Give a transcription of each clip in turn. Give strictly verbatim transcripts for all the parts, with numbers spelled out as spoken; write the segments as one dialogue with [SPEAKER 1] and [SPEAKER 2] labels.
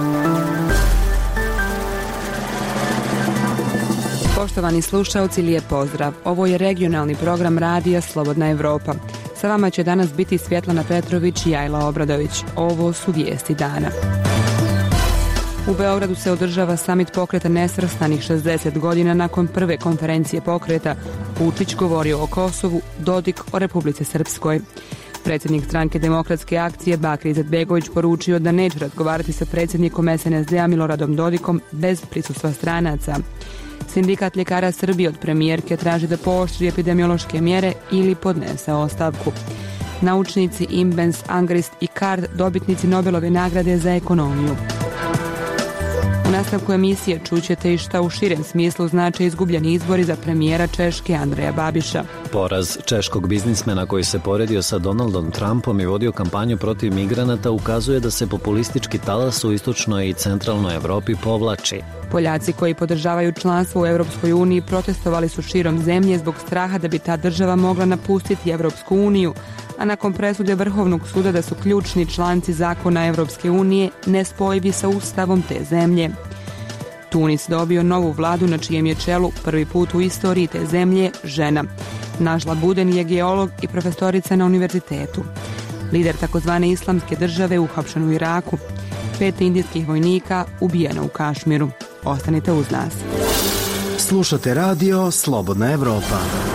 [SPEAKER 1] Poštovani slušalci, lijep pozdrav. Ovo je regionalni program radija Slobodna Evropa. Sa vama će danas biti Svjetlana Petrović i Ajla Obradović. Ovo su vijesti dana. U Beogradu se održava samit pokreta nesvrstanih šezdeset godina nakon prve konferencije pokreta. Vučić govorio o Kosovu, Dodik o Republici Srpskoj. Predsjednik stranke Demokratske akcije Bakir Izetbegović poručio da neće razgovarati sa predsjednikom es en es de a Miloradom Dodikom bez prisustva stranaca. Sindikat ljekara Srbije od premijerke traži da pooštri epidemiološke mjere ili podnese ostavku. Naučnici Imbens, Angrist i Card dobitnici Nobelove nagrade za ekonomiju. U nastavku emisije čućete i šta u širem smislu znače izgubljeni izbori za premijera Češke Andreja Babiša.
[SPEAKER 2] Poraz češkog biznismena koji se poredio sa Donaldom Trumpom i vodio kampanju protiv migranata ukazuje da se populistički talas u istočnoj i centralnoj Evropi povlači.
[SPEAKER 1] Poljaci koji podržavaju članstvo u Europskoj uniji protestovali su širom zemlje zbog straha da bi ta država mogla napustiti Europsku uniju, a nakon presude Vrhovnog suda da su ključni članci zakona Europske unije nespojivi sa ustavom te zemlje. Tunis dobio novu vladu na čijem je čelu prvi put u istoriji te zemlje žena. Najla Buden je geolog i profesorica na univerzitetu. Lider takozvane islamske države uhapšen u Iraku. Pet indijskih vojnika ubijeno u Kašmiru. Ostanite uz nas.
[SPEAKER 3] Slušate radio Slobodna Evropa.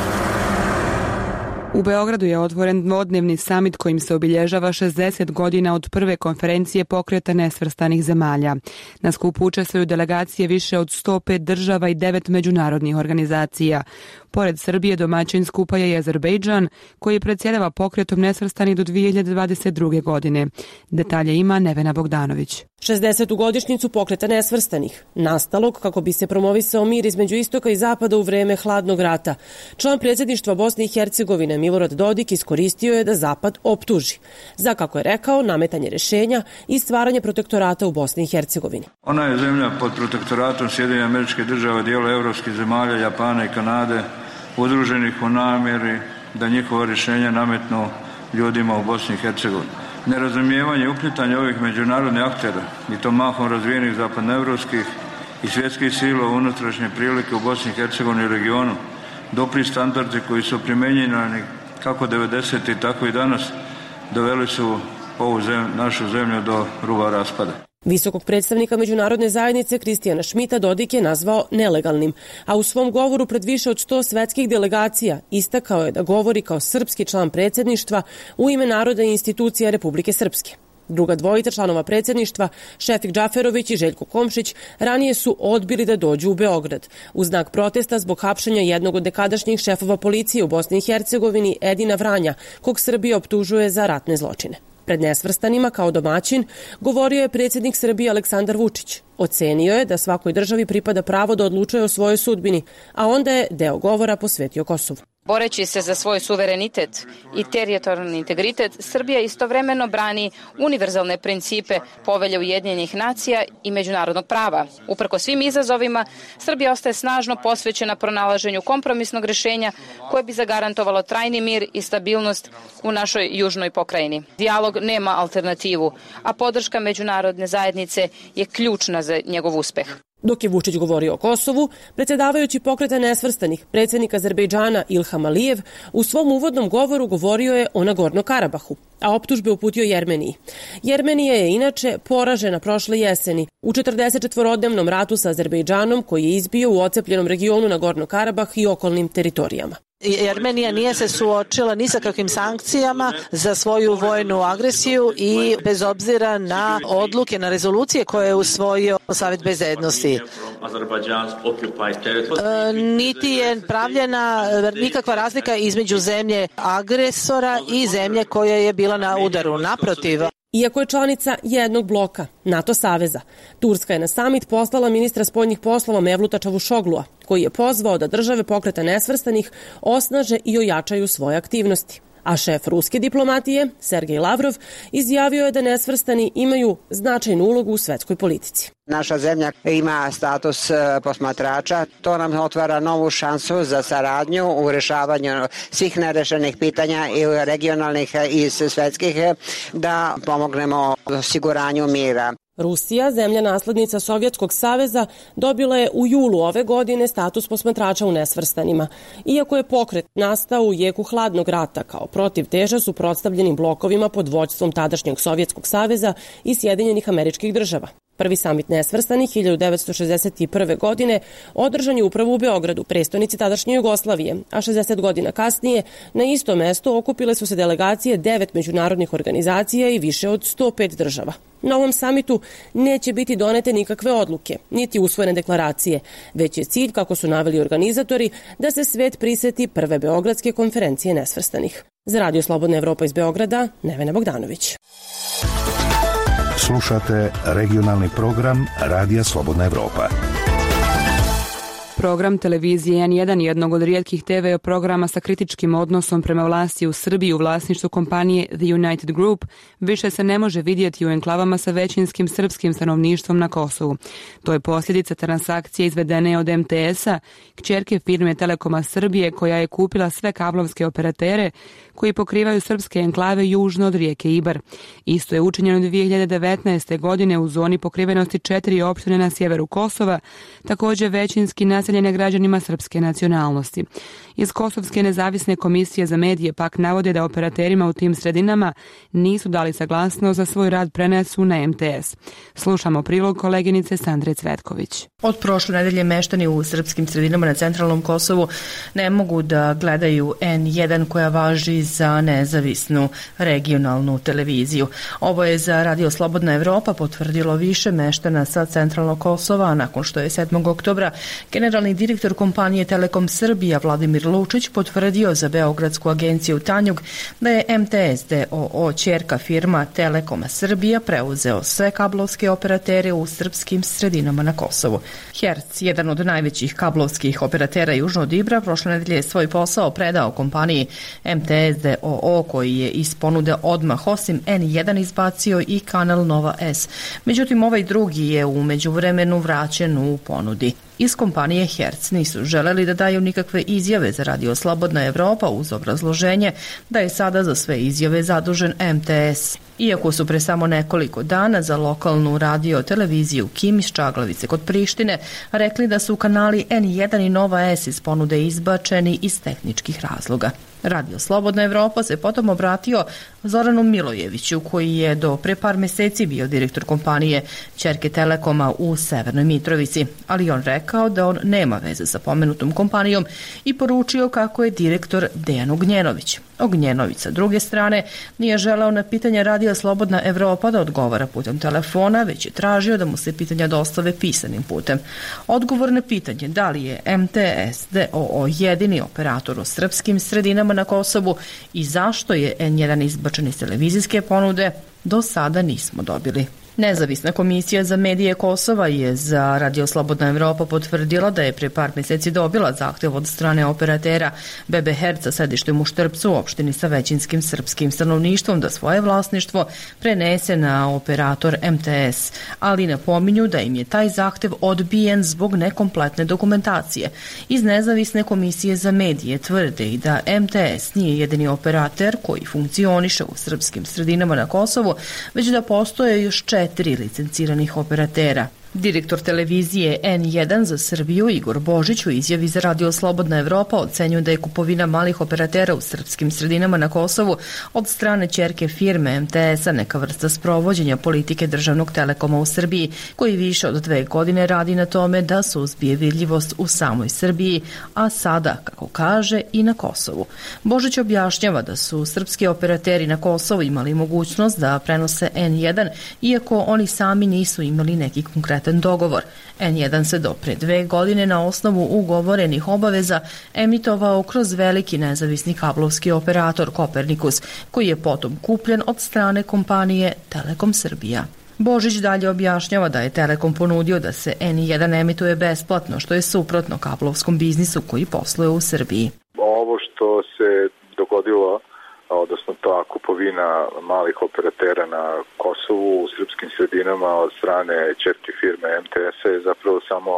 [SPEAKER 1] U Beogradu je otvoren dvodnevni samit kojim se obilježava šezdeset godina od prve konferencije pokreta nesvrstanih zemalja. Na skupu učestvuju delegacije više od sto pet država i devet međunarodnih organizacija. Pored Srbije domaćin skupa je i Azerbejdžan, koji predsjedava pokretom nesvrstanih do dvije hiljade dvadeset druge. godine. Detalje ima Nevena Bogdanović.
[SPEAKER 4] šezdesetu godišnjicu pokreta nesvrstanih, nastalog kako bi se promovisao mir između istoka i zapada u vreme hladnog rata. Član predsjedništva Bosne i Hercegovine Milorad Dodik iskoristio je da zapad optuži za, kako je rekao, nametanje rješenja i stvaranje protektorata u Bosni i Hercegovini.
[SPEAKER 5] Ona je zemlja pod protektoratom Sjedinjenih Američkih Država, dijela evropskih zemalja, Japana i Kanade, udruženih u namjeri da njihova rješenja nametnu ljudima u Bosni i Hercegovini. Nerazumijevanje i uplitanje ovih međunarodnih aktera, i to mahom razvijenih zapadnoevropskih i svjetskih sila u unutrašnje prilike u Bosni i Hercegovini i regionu, dobri standardi koji su primjenjeni kako devedesetih tako i danas, doveli su ovu zemlju, našu zemlju do ruba raspada.
[SPEAKER 4] Visokog predstavnika međunarodne zajednice Kristijana Šmita Dodik je nazvao nelegalnim, a u svom govoru pred više od sto svetskih delegacija istakao je da govori kao srpski član predsjedništva u ime naroda i institucija Republike Srpske. Druga dvojica članova predsjedništva, Šefik Džaferović i Željko Komšić, ranije su odbili da dođu u Beograd u znak protesta zbog hapšenja jednog od nekadašnjih šefova policije u Bosni i Hercegovini, Edina Vranja, kog Srbija optužuje za ratne zločine. Pred nesvrstanima kao domaćin govorio je predsjednik Srbije Aleksandar Vučić. Ocenio je da svakoj državi pripada pravo da odlučuje o svojoj sudbini, a onda je deo govora posvetio Kosovu.
[SPEAKER 6] Boreći se za svoj suverenitet i teritorijalni integritet, Srbija istovremeno brani univerzalne principe Povelje Ujedinjenih nacija i međunarodnog prava. Uprkos svim izazovima, Srbija ostaje snažno posvećena pronalaženju kompromisnog rješenja koje bi zagarantovalo trajni mir i stabilnost u našoj južnoj pokrajini. Dijalog nema alternativu, a podrška međunarodne zajednice je ključna za njegov uspeh.
[SPEAKER 4] Dok je Vučić govorio o Kosovu, predsjedavajući pokreta nesvrstanih, predsjednik Azerbejdžana Ilham Alijev u svom uvodnom govoru govorio je o Nagorno Karabahu, a optužbe uputio Jermeniji. Jermenija je inače poražena prošle jeseni u četrdesetčetvorodnevnom ratu sa Azerbejdžanom koji je izbio u ocepljenom regionu Nagorno Karabah i okolnim teritorijama.
[SPEAKER 7] Jermenija nije se suočila ni sa kakvim sankcijama za svoju vojnu agresiju i bez obzira na odluke, na rezolucije koje je usvojio Savet bezbednosti. E, niti je pravljena nikakva razlika između zemlje agresora i zemlje koja je bila na udaru. Naprotiv.
[SPEAKER 4] Iako je članica jednog bloka, NATO saveza, Turska je na samit poslala ministra spoljnih poslova Mevluta Čavušoglua, koji je pozvao da države pokreta nesvrstanih osnaže i ojačaju svoje aktivnosti. A šef ruske diplomatije, Sergej Lavrov, izjavio je da nesvrstani imaju značajnu ulogu u svetskoj politici.
[SPEAKER 8] Naša zemlja ima status posmatrača, to nam otvara novu šansu za saradnju u rješavanju svih nerešenih pitanja i regionalnih i svetskih, da pomognemo osiguranju mira.
[SPEAKER 4] Rusija, zemlja naslednica Sovjetskog saveza, dobila je u julu ove godine status posmatrača u nesvrstanima. Iako je pokret nastao u jeku hladnog rata kao protivteža suprotstavljenim blokovima pod vođstvom tadašnjeg Sovjetskog saveza i Sjedinjenih Američkih Država. Prvi samit nesvrstanih hiljadu devetsto šezdeset prve. godine održan je upravo u Beogradu, prestonici tadašnje Jugoslavije, a šezdeset godina kasnije na isto mesto okupile su se delegacije devet međunarodnih organizacija i više od sto pet država. Na ovom samitu neće biti donete nikakve odluke, niti usvojene deklaracije, već je cilj, kako su naveli organizatori, da se svet priseti prve Beogradske konferencije nesvrstanih. Za Radio Slobodna Evropa iz Beograda, Nevena Bogdanović.
[SPEAKER 9] Slušate regionalni program Radija Slobodna Evropa.
[SPEAKER 1] Program televizije en jedan, jednog od rijetkih te ve programa sa kritičkim odnosom prema vlasti u Srbiji u vlasništvu kompanije The United Group, više se ne može vidjeti u enklavama sa većinskim srpskim stanovništvom na Kosovu. To je posljedica transakcije izvedene od em te es-a, kćerke firme Telekoma Srbije, koja je kupila sve kablovske operatere koji pokrivaju srpske enklave južno od rijeke Ibar. Isto je učinjeno dvije hiljade devetnaeste. godine u zoni pokrivenosti četiri opštine na sjeveru Kosova, također većinski naseljene građanima srpske nacionalnosti. Iz Kosovske nezavisne komisije za medije pak navode da operaterima u tim sredinama nisu dali saglasnost za svoj rad prenesu na em te es. Slušamo prilog koleginice Sandre Cvetković.
[SPEAKER 10] Od prošle nedelje meštani u srpskim sredinama na centralnom Kosovu ne mogu da gledaju en jedan koja važi za nezavisnu regionalnu televiziju. Ovo je za Radio Slobodna Evropa potvrdilo više meštana sa centralnog Kosova, nakon što je sedmog oktobra generalni direktor kompanije Telekom Srbija Vladimir Lučić potvrdio za Beogradsku agenciju Tanjug da je em te es de o o ćerka firma Telekoma Srbija preuzeo sve kablovske operatere u srpskim sredinama na Kosovu. Herc, jedan od najvećih kablovskih operatera južno od Ibra, prošle nedelje svoj posao predao kompaniji em te es de o o, koji je iz ponude odmah osim en jedan izbacio i kanal Nova S. Međutim, ovaj drugi je u međuvremenu vraćen u ponudi. Iz kompanije Herc nisu želeli da daju nikakve izjave za Radio Slobodna Evropa uz obrazloženje da je sada za sve izjave zadužen em te es. Iako su pre samo nekoliko dana za lokalnu radio televiziju Kim iz Čaglavice kod Prištine rekli da su kanali en jedan i Nova S iz ponude izbačeni iz tehničkih razloga. Radio Slobodna Evropa se potom obratio Zoranu Milojeviću, koji je do pre par meseci bio direktor kompanije ćerke Telekoma u Severnoj Mitrovici, ali on rekao da on nema veze sa pomenutom kompanijom i poručio kako je direktor Dejan Ognjenović. Ognjenović sa druge strane nije želeo na pitanje Radio Slobodna Evropa da odgovara putem telefona, već je tražio da mu se pitanja dostave pisanim putem. Odgovor na pitanje da li je em te es de o o jedini operator u srpskim sredinama na Kosovu i zašto je en jedan izbačen iz televizijske ponude, do sada nismo dobili. Nezavisna komisija za medije Kosova je za Radio Slobodna Evropa potvrdila da je pre par meseci dobila zahtev od strane operatera be be Herca sedištem u Štrpcu, opštini sa većinskim srpskim stanovništvom, da svoje vlasništvo prenese na operator em te es, ali napominju da im je taj zahtev odbijen zbog nekompletne dokumentacije. Iz Nezavisne komisije za medije tvrde i da em te es nije jedini operater koji funkcioniše u srpskim sredinama na Kosovu, već da postoje još četiri Četiri licenciranih operatera. Direktor televizije en jedan za Srbiju Igor Božić u izjavi za Radio Slobodna Evropa ocenjuje da je kupovina malih operatera u srpskim sredinama na Kosovu od strane ćerke firme em te es-a neka vrsta sprovođenja politike državnog Telekoma u Srbiji, koji više od dve godine radi na tome da suzbije vidljivost u samoj Srbiji, a sada, kako kaže, i na Kosovu. Božić objašnjava da su srpski operateri na Kosovu imali mogućnost da prenose en jedan, iako oni sami nisu imali neki konkretan dogovor. en jedan se do pre dve godine na osnovu ugovorenih obaveza emitovao kroz veliki nezavisni kablovski operator Kopernikus, koji je potom kupljen od strane kompanije Telekom Srbija. Božić dalje objašnjava da je Telekom ponudio da se en jedan emituje besplatno, što je suprotno kablovskom biznisu koji posluje u Srbiji.
[SPEAKER 11] Ovo što se dogodilo, odnosno ta kupovina malih operatera na Kosovu u srpskim sredinama od strane ćerke firme em te es-a je zapravo samo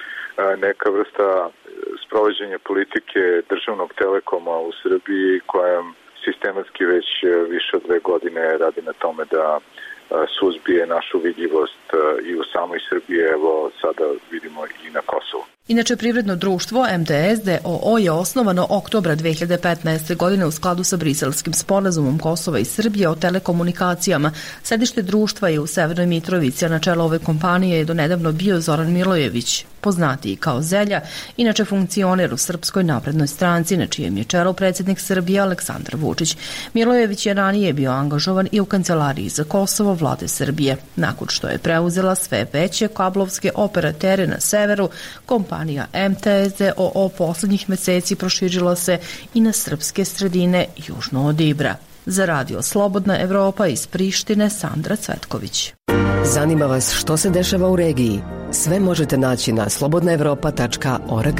[SPEAKER 11] neka vrsta sprovođenja politike državnog Telekoma u Srbiji, koja sistematski već više od dve godine radi na tome da suzbije našu vidljivost i u samoj Srbiji, evo sada vidimo i na Kosovu.
[SPEAKER 10] Inače, privredno društvo M T S d o o je osnovano oktobra dve hiljade petnaeste. godine u skladu sa Briselskim sporazumom Kosova i Srbije o telekomunikacijama. Sedište društva je u Severnoj Mitrovici, a na čelu ove kompanije je donedavno bio Zoran Milojević, poznatiji kao Zelja, inače funkcioner u Srpskoj naprednoj stranci, na čijem je čelu predsjednik Srbije Aleksandar Vučić. Milojević je ranije bio angažovan i u kancelariji za Kosovo vlade Srbije. Nakon što je preuzela sve veće kablovske operatere na severu, kompanija M T S d o o posljednjih meseci proširila se i na srpske sredine južno od Ibra. Za radio Slobodna Evropa iz Prištine, Sandra Cvetković.
[SPEAKER 12] Zanima vas što se dešava u regiji? Sve možete naći na slobodna evropa tačka org.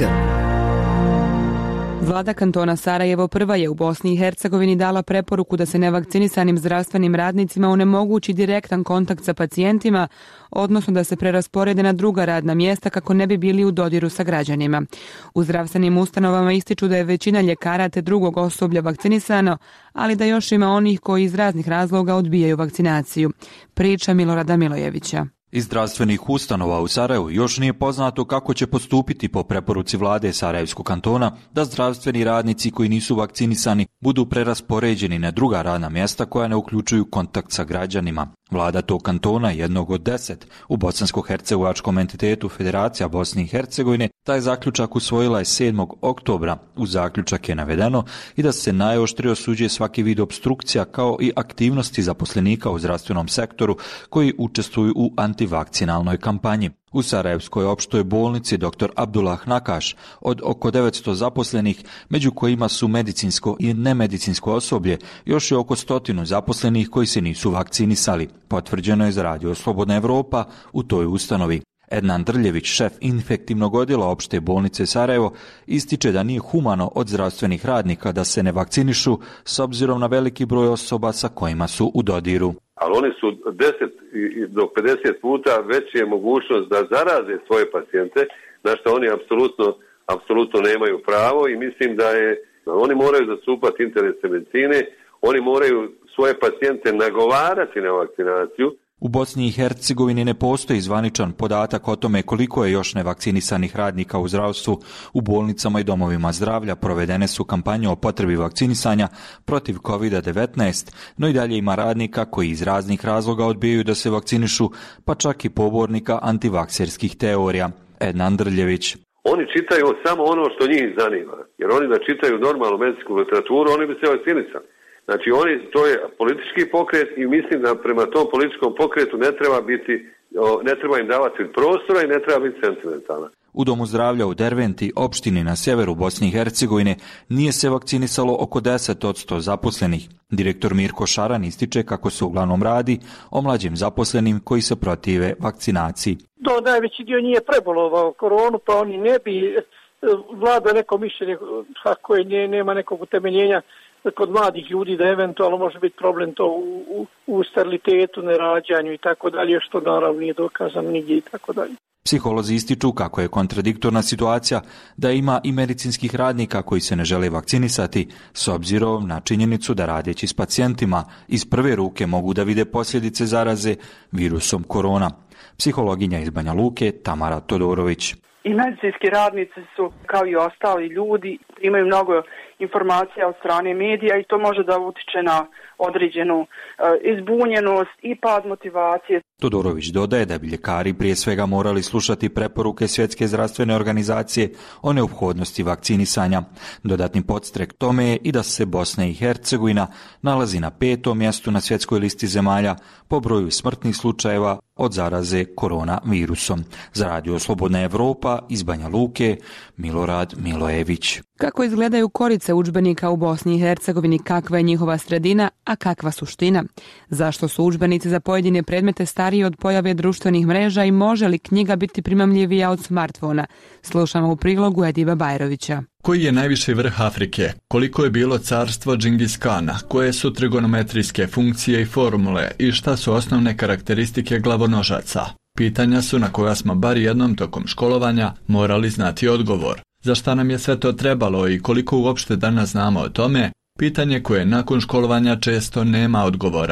[SPEAKER 1] Vlada kantona Sarajevo prva je u Bosni i Hercegovini dala preporuku da se nevakcinisanim zdravstvenim radnicima onemogući direktan kontakt sa pacijentima, odnosno da se prerasporede na druga radna mjesta kako ne bi bili u dodiru sa građanima. U zdravstvenim ustanovama ističu da je većina ljekara te drugog osoblja vakcinisano, ali da još ima onih koji iz raznih razloga odbijaju vakcinaciju. Priča Milorada Milojevića.
[SPEAKER 13] Iz zdravstvenih ustanova u Sarajevu još nije poznato kako će postupiti po preporuci vlade Sarajevskog kantona da zdravstveni radnici koji nisu vakcinisani budu preraspoređeni na druga radna mjesta koja ne uključuju kontakt sa građanima. Vlada tog kantona, jednog od deset u bosansko-hercegovačkom entitetu Federacija Bosne i Hercegovine, taj zaključak usvojila je sedmog oktobra. U zaključak je navedeno i da se najoštrije osuđuje svaki vid opstrukcija kao i aktivnosti zaposlenika u zdravstvenom sektoru koji učestvuju u antivakcinalnoj kampanji. U Sarajevskoj opštoj bolnici dr Abdullah Nakaš od oko devetsto zaposlenih, među kojima su medicinsko i nemedicinsko osoblje, još je oko stotinu zaposlenih koji se nisu vakcinisali. Potvrđeno je za radio Slobodna Evropa u toj ustanovi. Ednan Drljević, šef infektivnog odjela opšte bolnice Sarajevo, ističe da nije humano od zdravstvenih radnika da se ne vakcinišu s obzirom na veliki broj osoba sa kojima su u dodiru.
[SPEAKER 14] Ali oni su deset do pedeset puta veća je mogućnost da zaraze svoje pacijente, na što oni apsolutno, apsolutno nemaju pravo i mislim da je, oni moraju zastupati interese medicine, oni moraju svoje pacijente nagovarati na vakcinaciju.
[SPEAKER 13] U Bosni i Hercegovini ne postoji zvaničan podatak o tome koliko je još nevakcinisanih radnika u zdravstvu. U bolnicama i domovima zdravlja provedene su kampanje o potrebi vakcinisanja protiv kovid devetnaest, no i dalje ima radnika koji iz raznih razloga odbijaju da se vakcinišu, pa čak i pobornika antivakserskih teorija. Ednan Drljević.
[SPEAKER 14] Oni čitaju samo ono što njih zanima, jer oni da čitaju normalnu medicinsku literaturu, oni bi se vakcinisali. Znači, oni, to je politički pokret i mislim da prema tom političkom pokretu ne treba biti, ne treba im davati prostora i ne treba biti sentimentalna.
[SPEAKER 13] U Domu zdravlja u Derventi, opštini na sjeveru Bosne i Hercegovine, nije se vakcinisalo oko deset posto zaposlenih. Direktor Mirko Šaran ističe kako se uglavnom radi o mlađim zaposlenim koji se protive vakcinaciji.
[SPEAKER 15] Do najveći dio nije prebolovao koronu, pa oni ne bi vlada neko mišljenje koje ne, nema nekog utemeljenja kod mladih ljudi da eventualno može biti problem to u, u, u sterilitetu, nerađanju i tako dalje, što naravno nije dokazano nigdje i tako dalje.
[SPEAKER 13] Psiholozi ističu kako je kontradiktorna situacija da ima i medicinskih radnika koji se ne žele vakcinisati s obzirom na činjenicu da radeći s pacijentima iz prve ruke mogu da vide posljedice zaraze virusom korona. Psihologinja iz Banja Luke Tamara Todorović.
[SPEAKER 16] I medicinski radnici su, kao i ostali ljudi, imaju mnogo informacija od strane medija i to može da utiče na određenu e, izbunjenost i pad motivacije.
[SPEAKER 13] Todorović dodaje da bi ljekari prije svega morali slušati preporuke Svjetske zdravstvene organizacije o neophodnosti vakcinisanja. Dodatni podstrek tome je i da se Bosna i Hercegovina nalazi na petom mjestu na svjetskoj listi zemalja po broju smrtnih slučajeva od zaraze koronavirusom. Za radio Slobodna Evropa iz Banja Luke, Milorad Milojević.
[SPEAKER 1] Kako izgledaju korice udžbenika u Bosni i Hercegovini, kakva je njihova sredina, a kakva suština? Zašto su udžbenici za pojedine predmete stariji od pojave društvenih mreža i može li knjiga biti primamljivija od smartfona? Slušamo u prilogu Ediba Bajrovića.
[SPEAKER 17] Koji je najviši vrh Afrike? Koliko je bilo carstvo Džingis Kana? Koje su trigonometrijske funkcije i formule? I šta su osnovne karakteristike glavonožaca? Pitanja su na koja smo bar jednom tokom školovanja morali znati odgovor. Za šta nam je sve to trebalo i koliko uopšte danas znamo o tome? Pitanje koje nakon školovanja često nema odgovora.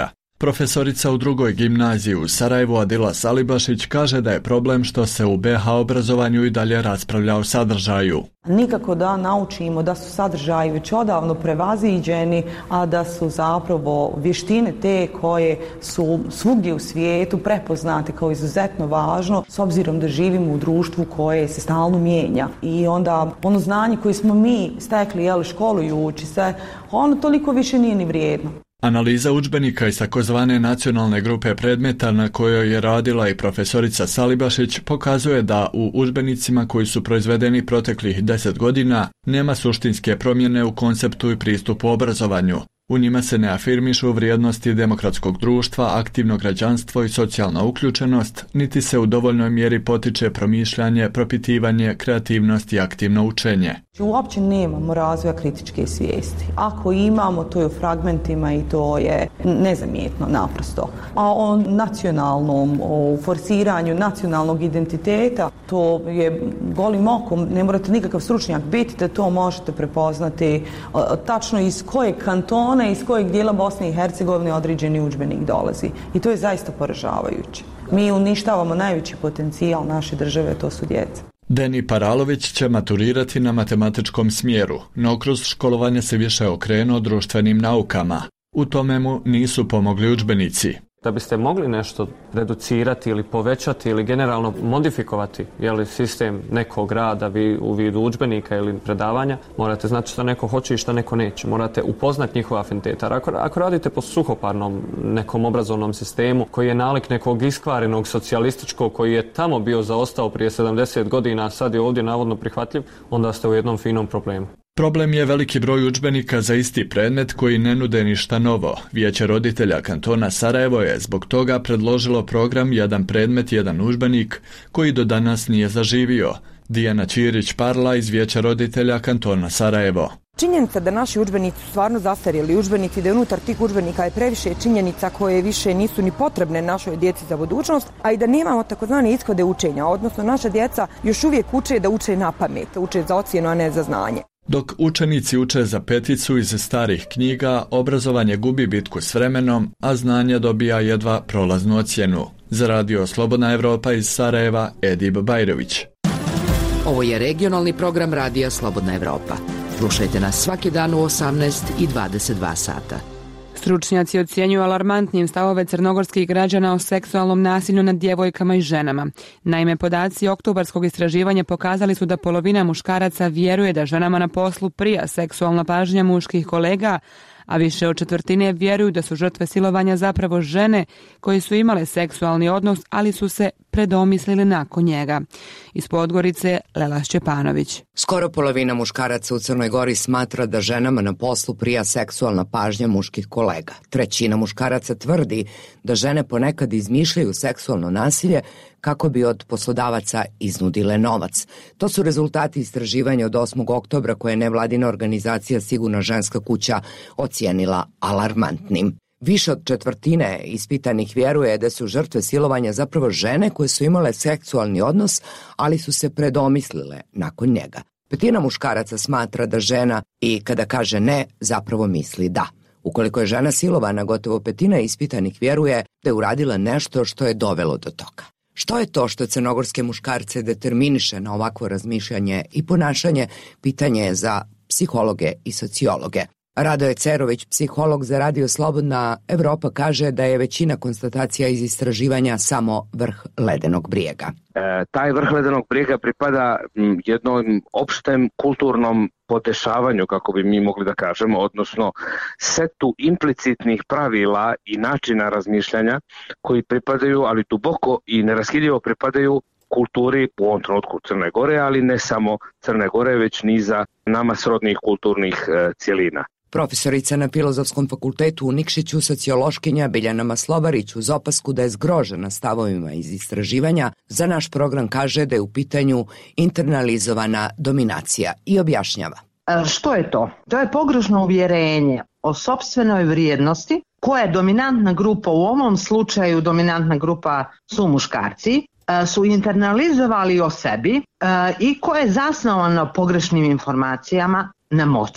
[SPEAKER 17] Profesorica u drugoj gimnaziji u Sarajevu Adila Salibašić kaže da je problem što se u be ha obrazovanju i dalje raspravlja o sadržaju.
[SPEAKER 18] Nikako da naučimo da su sadržaji već odavno prevaziđeni, a da su zapravo vještine te koje su svugdje u svijetu prepoznate kao izuzetno važno, s obzirom da živimo u društvu koje se stalno mijenja. I onda ono znanje koje smo mi stekli, jel, školujući se, ono toliko više nije ni vrijedno.
[SPEAKER 17] Analiza udžbenika iz takozvane nacionalne grupe predmeta na kojoj je radila i profesorica Salibašić pokazuje da u udžbenicima koji su proizvedeni proteklih deset godina nema suštinske promjene u konceptu i pristupu obrazovanju. U njima se ne afirmišu vrijednosti demokratskog društva, aktivno građanstvo i socijalna uključenost, niti se u dovoljnoj mjeri potiče promišljanje, propitivanje, kreativnost i aktivno učenje.
[SPEAKER 18] Uopće nemamo razvoja kritičke svijesti. Ako imamo, to je u fragmentima i to je nezamjetno naprosto. A o nacionalnom, o forsiranju nacionalnog identiteta, to je golim okom, ne morate nikakav stručnjak biti da to možete prepoznati tačno iz kojeg kantona, iz kojeg dijela Bosne i Hercegovine određeni udžbenik dolazi. I to je zaista poražavajuće. Mi uništavamo najveći potencijal naše države, to su djeca.
[SPEAKER 17] Deni Paralović će maturirati na matematičkom smjeru, no kroz školovanje se više okrenuo društvenim naukama. U tome mu nisu pomogli udžbenici.
[SPEAKER 19] Da biste mogli nešto reducirati ili povećati ili generalno modifikovati jeli, sistem nekog rada vi u vidu udžbenika ili predavanja, morate znati što neko hoće i što neko neće. Morate upoznati njihova afiniteta. Ako, ako radite po suhoparnom nekom obrazovnom sistemu koji je nalik nekog iskvarenog socijalističkog koji je tamo bio zaostao prije sedamdeset godina, a sad je ovdje navodno prihvatljiv, onda ste u jednom finom problemu.
[SPEAKER 17] Problem je veliki broj udžbenika za isti predmet koji ne nude ništa novo. Vijeće roditelja kantona Sarajevo je zbog toga predložilo program Jedan predmet, jedan udžbenik koji do danas nije zaživio. Dijana Ćirić-Parla iz Vijeća roditelja kantona Sarajevo.
[SPEAKER 20] Činjenica da naši udžbenici su stvarno zastarjeli udžbenici, da je unutar tih udžbenika je previše činjenica koje više nisu ni potrebne našoj djeci za budućnost, a i da nemamo takozvane ishode učenja, odnosno naša djeca još uvijek uče da uče na pamet, uče za ocjenu, a ne za znanje.
[SPEAKER 17] Dok učenici uče za peticu iz starih knjiga, obrazovanje gubi bitku s vremenom, a znanje dobija jedva prolaznu ocjenu. Za radio Slobodna Evropa iz Sarajeva, Edib Bajrović.
[SPEAKER 12] Ovo je regionalni program radija Slobodna Evropa. Slušajte nas svaki dan u osamnaest i dvadeset dva sata.
[SPEAKER 1] Stručnjaci ocjenjuju alarmantnim stavove crnogorskih građana o seksualnom nasilju nad djevojkama i ženama. Naime, podaci oktobarskog istraživanja pokazali su da polovina muškaraca vjeruje da ženama na poslu prija seksualna pažnja muških kolega, a više od četvrtine vjeruju da su žrtve silovanja zapravo žene koje su imale seksualni odnos, ali su se predomislili nakon njega. Iz Podgorice, Lela Šćepanović.
[SPEAKER 12] Skoro polovina muškaraca u Crnoj Gori smatra da ženama na poslu prija seksualna pažnja muških kolega. Trećina muškaraca tvrdi da žene ponekad izmišljaju seksualno nasilje kako bi od poslodavaca iznudile novac. To su rezultati istraživanja od osmog oktobra koje je nevladina organizacija Sigurna ženska kuća ocijenila alarmantnim. Više od četvrtine ispitanih vjeruje da su žrtve silovanja zapravo žene koje su imale seksualni odnos, ali su se predomislile nakon njega. Petina muškaraca smatra da žena i kada kaže ne, zapravo misli da. Ukoliko je žena silovana, gotovo petina ispitanih vjeruje da je uradila nešto što je dovelo do toga. Što je to što crnogorske muškarce determiniše na ovakvo razmišljanje i ponašanje, pitanje je za psihologe i sociologe. Radoje Cerović, psiholog za Radio Slobodna Evropa, kaže da je većina konstatacija iz istraživanja samo vrh ledenog brijega.
[SPEAKER 21] E, taj vrh ledenog brijega pripada m, jednom opštem kulturnom podešavanju, kako bi mi mogli da kažemo, odnosno setu implicitnih pravila i načina razmišljanja koji pripadaju, ali duboko i neraskidivo pripadaju kulturi, u ovom trenutku Crne Gore, ali ne samo Crne Gore, već niza nama srodnih kulturnih e, cjelina.
[SPEAKER 12] Profesorica na Filozofskom fakultetu u Nikšiću, sociološkinja Biljana Maslobarić, uz opasku da je zgrožena stavovima iz istraživanja, za naš program kaže da je u pitanju internalizovana dominacija i objašnjava.
[SPEAKER 22] Što je to? To je pogrešno uvjerenje o sopstvenoj vrijednosti koja je dominantna grupa, u ovom slučaju dominantna grupa su muškarci, su internalizovali o sebi i koje je zasnovano na pogrešnim informacijama, na moći,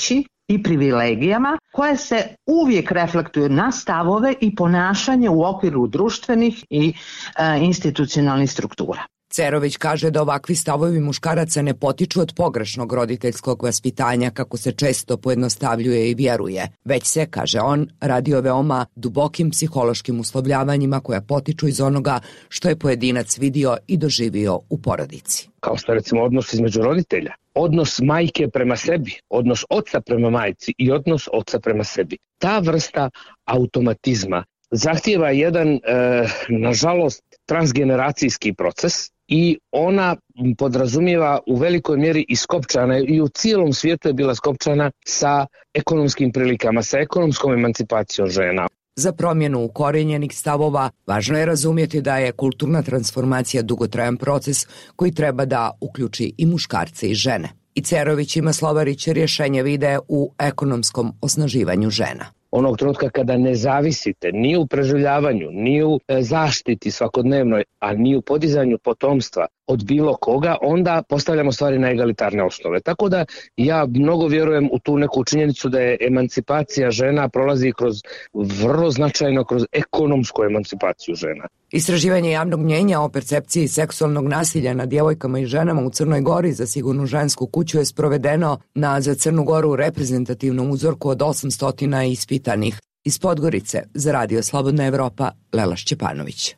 [SPEAKER 22] i privilegijama koje se uvijek reflektuju na stavove i ponašanje u okviru društvenih i e, institucionalnih struktura.
[SPEAKER 12] Cerović kaže da ovakvi stavovi muškaraca ne potiču od pogrešnog roditeljskog vaspitanja, kako se često pojednostavljuje i vjeruje, već se, kaže on, radi o veoma dubokim psihološkim uslovljavanjima koja potiču iz onoga što je pojedinac vidio i doživio u porodici.
[SPEAKER 21] Kao što recimo odnos između roditelja, odnos majke prema sebi, odnos oca prema majci i odnos oca prema sebi. Ta vrsta automatizma zahtijeva jedan, e, nažalost, transgeneracijski proces i ona podrazumijeva u velikoj mjeri iskopčana i u cijelom svijetu je bila skopčana sa ekonomskim prilikama, sa ekonomskom emancipacijom žena.
[SPEAKER 12] Za promjenu ukorenjenih stavova važno je razumjeti da je kulturna transformacija dugotrajan proces koji treba da uključi i muškarce i žene. I Cerović i Maslovarić rješenje vide u ekonomskom osnaživanju žena.
[SPEAKER 21] Onog trenutka kada ne zavisite ni u preživljavanju, ni u zaštiti svakodnevnoj, a ni u podizanju potomstva od bilo koga, onda postavljamo stvari na egalitarne osnove. Tako da ja mnogo vjerujem u tu neku činjenicu da je emancipacija žena prolazi kroz vrlo značajno kroz ekonomsku emancipaciju žena.
[SPEAKER 12] Istraživanje javnog mnjenja o percepciji seksualnog nasilja nad djevojkama i ženama u Crnoj Gori za Sigurnu žensku kuću je sprovedeno na za Crnu Goru reprezentativnom uzorku od osamsto ispitanih. Iz Podgorice za Radio Slobodna Evropa, Lela Šćepanović.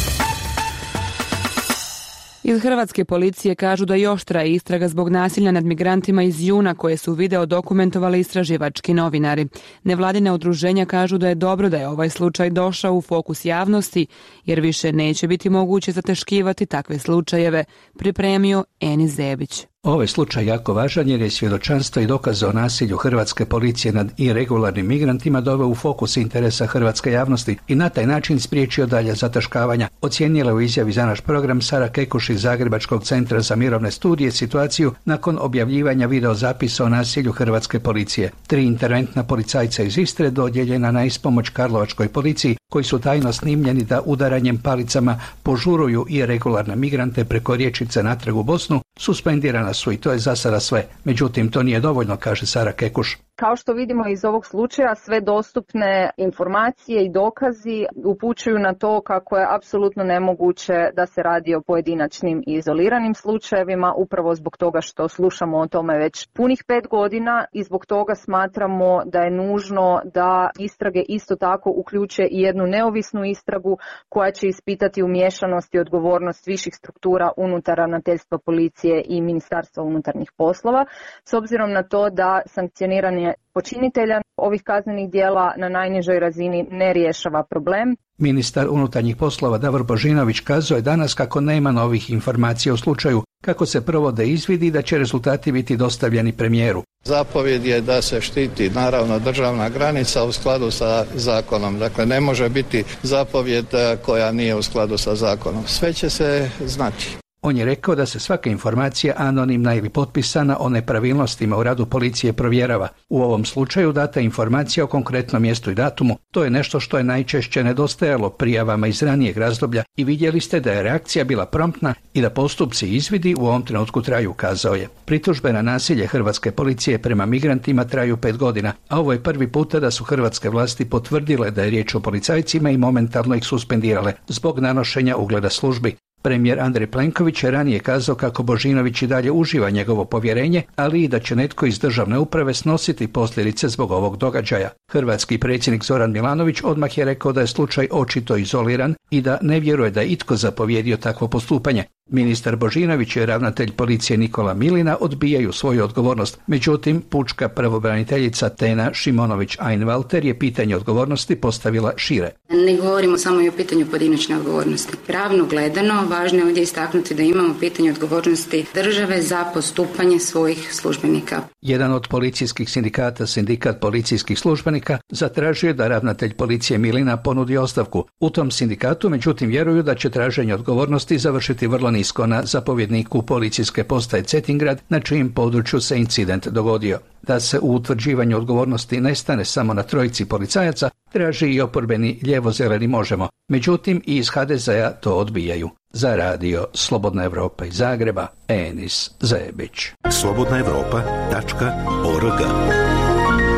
[SPEAKER 1] Iz hrvatske policije kažu da još traje istraga zbog nasilja nad migrantima iz juna koje su video dokumentovali istraživački novinari. Nevladine udruženja kažu da je dobro da je ovaj slučaj došao u fokus javnosti, jer više neće biti moguće zateškivati takve slučajeve, pripremio Enis Zebić.
[SPEAKER 2] Ovaj slučaj jako važan jer je svjedočanstvo i dokaze o nasilju hrvatske policije nad iregularnim migrantima doveo u fokus interesa hrvatske javnosti i na taj način spriječio dalje zataškavanja. Ocijenila u izjavi za naš program Sara Kekuš iz Zagrebačkog centra za mirovne studije situaciju nakon objavljivanja videozapisa o nasilju hrvatske policije. Tri interventna policajca iz Istre dodijeljena na ispomoć Karlovačkoj policiji koji su tajno snimljeni da udaranjem palicama požuruju iregularne migrante preko riječice natrag u Bosnu, suspendirana su i to je za sada sve. Međutim, to nije dovoljno, kaže Sara Kekuš.
[SPEAKER 3] Kao što vidimo iz ovog slučaja, sve dostupne informacije i dokazi upućuju na to kako je apsolutno nemoguće da se radi o pojedinačnim i izoliranim slučajevima, upravo zbog toga što slušamo o tome već punih pet godina i zbog toga smatramo da je nužno da istrage isto tako uključe i jednu neovisnu istragu koja će ispitati umiješanost i odgovornost viših struktura unutar ravnateljstva policije i Ministarstva unutarnjih poslova, s obzirom na to da sankcioniranje počinitelja ovih kaznenih djela na najnižoj razini ne rješava problem.
[SPEAKER 2] Ministar unutarnjih poslova Davor Božinović kazao je danas kako nema novih informacija o slučaju, kako se provode izvidi i da će rezultati biti dostavljeni premijeru.
[SPEAKER 23] Zapovjed je da se štiti naravno državna granica u skladu sa zakonom. Dakle, ne može biti zapovjed koja nije u skladu sa zakonom. Sve će se znati.
[SPEAKER 2] On je rekao da se svaka informacija anonimna ili potpisana o nepravilnostima u radu policije provjerava. U ovom slučaju data informacija o konkretnom mjestu i datumu. To je nešto što je najčešće nedostajalo prijavama iz ranijeg razdoblja i vidjeli ste da je reakcija bila promptna i da postupci i izvidi u ovom trenutku traju, kazao je. Pritužbe na nasilje hrvatske policije prema migrantima traju pet godina, a ovo je prvi puta da su hrvatske vlasti potvrdile da je riječ o policajcima i momentalno ih suspendirale zbog nanošenja ugleda službi. Premijer Andrej Plenković je ranije kazao kako Božinović i dalje uživa njegovo povjerenje, ali i da će netko iz državne uprave snositi posljedice zbog ovog događaja. Hrvatski predsjednik Zoran Milanović odmah je rekao da je slučaj očito izoliran i da ne vjeruje da je itko zapovjedio takvo postupanje. Ministar Božinović i ravnatelj policije Nikola Milina odbijaju svoju odgovornost. Međutim, pučka pravobraniteljica Tena Šimonović-Einwalter je pitanje odgovornosti postavila šire.
[SPEAKER 24] Ne govorimo samo i o pitanju pojedinačne odgovornosti. Pravno gledano, važno je ovdje istaknuti da imamo pitanje odgovornosti države za postupanje svojih službenika.
[SPEAKER 2] Jedan od policijskih sindikata, sindikat policijskih službenika, zatražio je da ravnatelj policije Milina ponudi ostavku. U tom sindikatu, međutim, vjeruju da će traženje odgovornosti završiti vrlo nisko na zapovjedniku policijske postaje Cetingrad, na čijim području se incident dogodio. Da se u utvrđivanju odgovornosti ne stane samo na trojici policajaca, traži i oporbeni lijevo-zeleni Možemo. Međutim, i iz ha de zea to odbijaju. Za radio Slobodna Evropa iz Zagreba, Enis Zebić.
[SPEAKER 9] slobodna evropa tačka org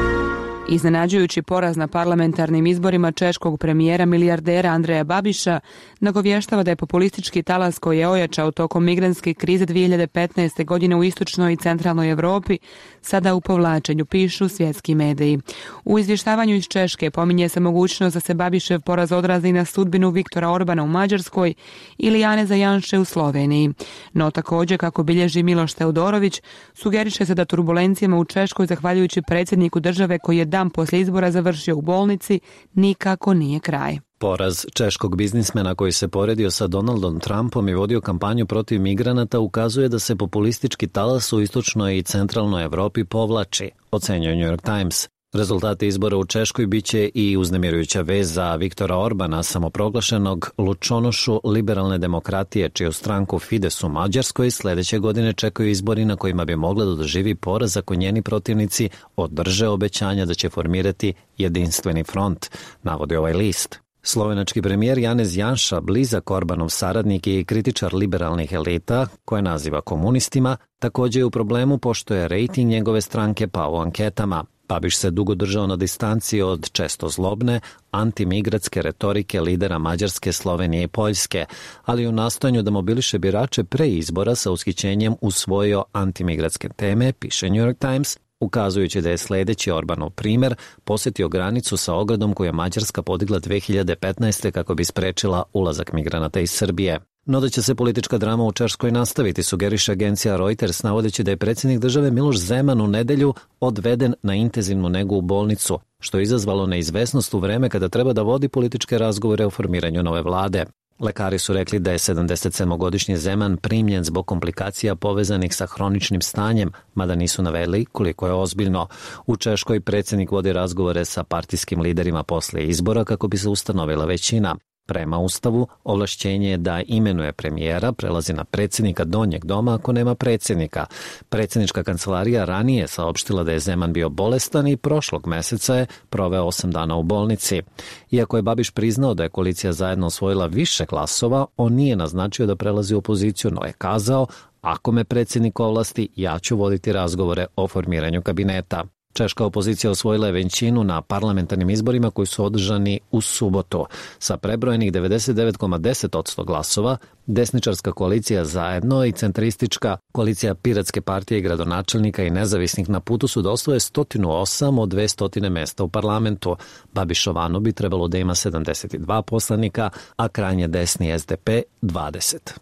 [SPEAKER 1] Iznenađujući poraz na parlamentarnim izborima češkog premijera milijardera Andreja Babiša nagovještava da je populistički talas koji je ojačao tokom migrantske krize dvije hiljade petnaeste. godine u istočnoj i centralnoj Europi sada u povlačenju, pišu svjetski mediji. U izvještavanju iz Češke pominje se mogućnost da se Babišev poraz odrazi na sudbinu Viktora Orbana u Mađarskoj ili Janeza Janše u Sloveniji. No također, kako bilježi Miloš Teodorović, sugeriše se da turbulencijama u Češkoj, zahvaljujući predsjedniku države koji je dan poslije izbora završio u bolnici, nikako nije kraj.
[SPEAKER 5] Poraz češkog biznismena koji se poredio sa Donaldom Trumpom i vodio kampanju protiv migranata ukazuje da se populistički talas u istočnoj i centralnoj Europi povlači, ocenjuje New York Times. Rezultati izbora u Češkoj biće i uznemirujuća vez za Viktora Orbana, samoproglašenog lučonošu liberalne demokratije, čiju stranku Fides u Mađarskoj sljedeće godine čekaju izbori na kojima bi mogla da doživi poraz ako njeni protivnici održe obećanja da će formirati jedinstveni front, navodi ovaj list. Slovenački premijer Janez Janša, blizak Orbanov saradnik i kritičar liberalnih elita, koje naziva komunistima, također je u problemu pošto je rejting njegove stranke pao u anketama. Babiš se dugo držao na distanci od često zlobne, antimigratske retorike lidera Mađarske, Slovenije i Poljske, ali u nastojanju da mobiliše birače pre izbora sa ushićenjem usvojio antimigratske teme, piše New York Times, ukazujući da je sljedeći Orbanov primjer posjetio granicu sa ogradom koju je Mađarska podigla dvije hiljade petnaeste. kako bi sprečila ulazak migranata iz Srbije. No da će se politička drama u Češkoj nastaviti, sugeriše agencija Reuters, navodeći da je predsjednik države Miloš Zeman u nedelju odveden na intenzivnu negu u bolnicu, što je izazvalo neizvesnost u vreme kada treba da vodi političke razgovore o formiranju nove vlade. Lekari su rekli da je sedamdesetsedmogodišnji Zeman primljen zbog komplikacija povezanih sa hroničnim stanjem, mada nisu naveli koliko je ozbiljno. U Češkoj predsjednik vodi razgovore sa partijskim liderima poslije izbora kako bi se ustanovila većina. Prema Ustavu, ovlašćenje je da imenuje premijera prelazi na predsjednika donjeg doma ako nema predsjednika. Predsjednička kancelarija ranije saopštila da je Zeman bio bolestan i prošlog meseca je proveo osam dana u bolnici. Iako je Babiš priznao da je koalicija zajedno osvojila više glasova, on nije naznačio da prelazi u opoziciju, no je kazao: ako me predsjednik ovlasti, ja ću voditi razgovore o formiranju kabineta. Češka opozicija osvojila je većinu na parlamentarnim izborima koji su održani u subotu. Sa prebrojenih devedeset devet zarez deset posto glasova, desničarska koalicija Zajedno i centristička koalicija Piratske partije i gradonačelnika i nezavisnih na putu su da osvoje sto osam od dvesta mesta u parlamentu. Babišovano bi trebalo da ima sedamdeset dva poslanika, a krajnje desni S D P dvadeset.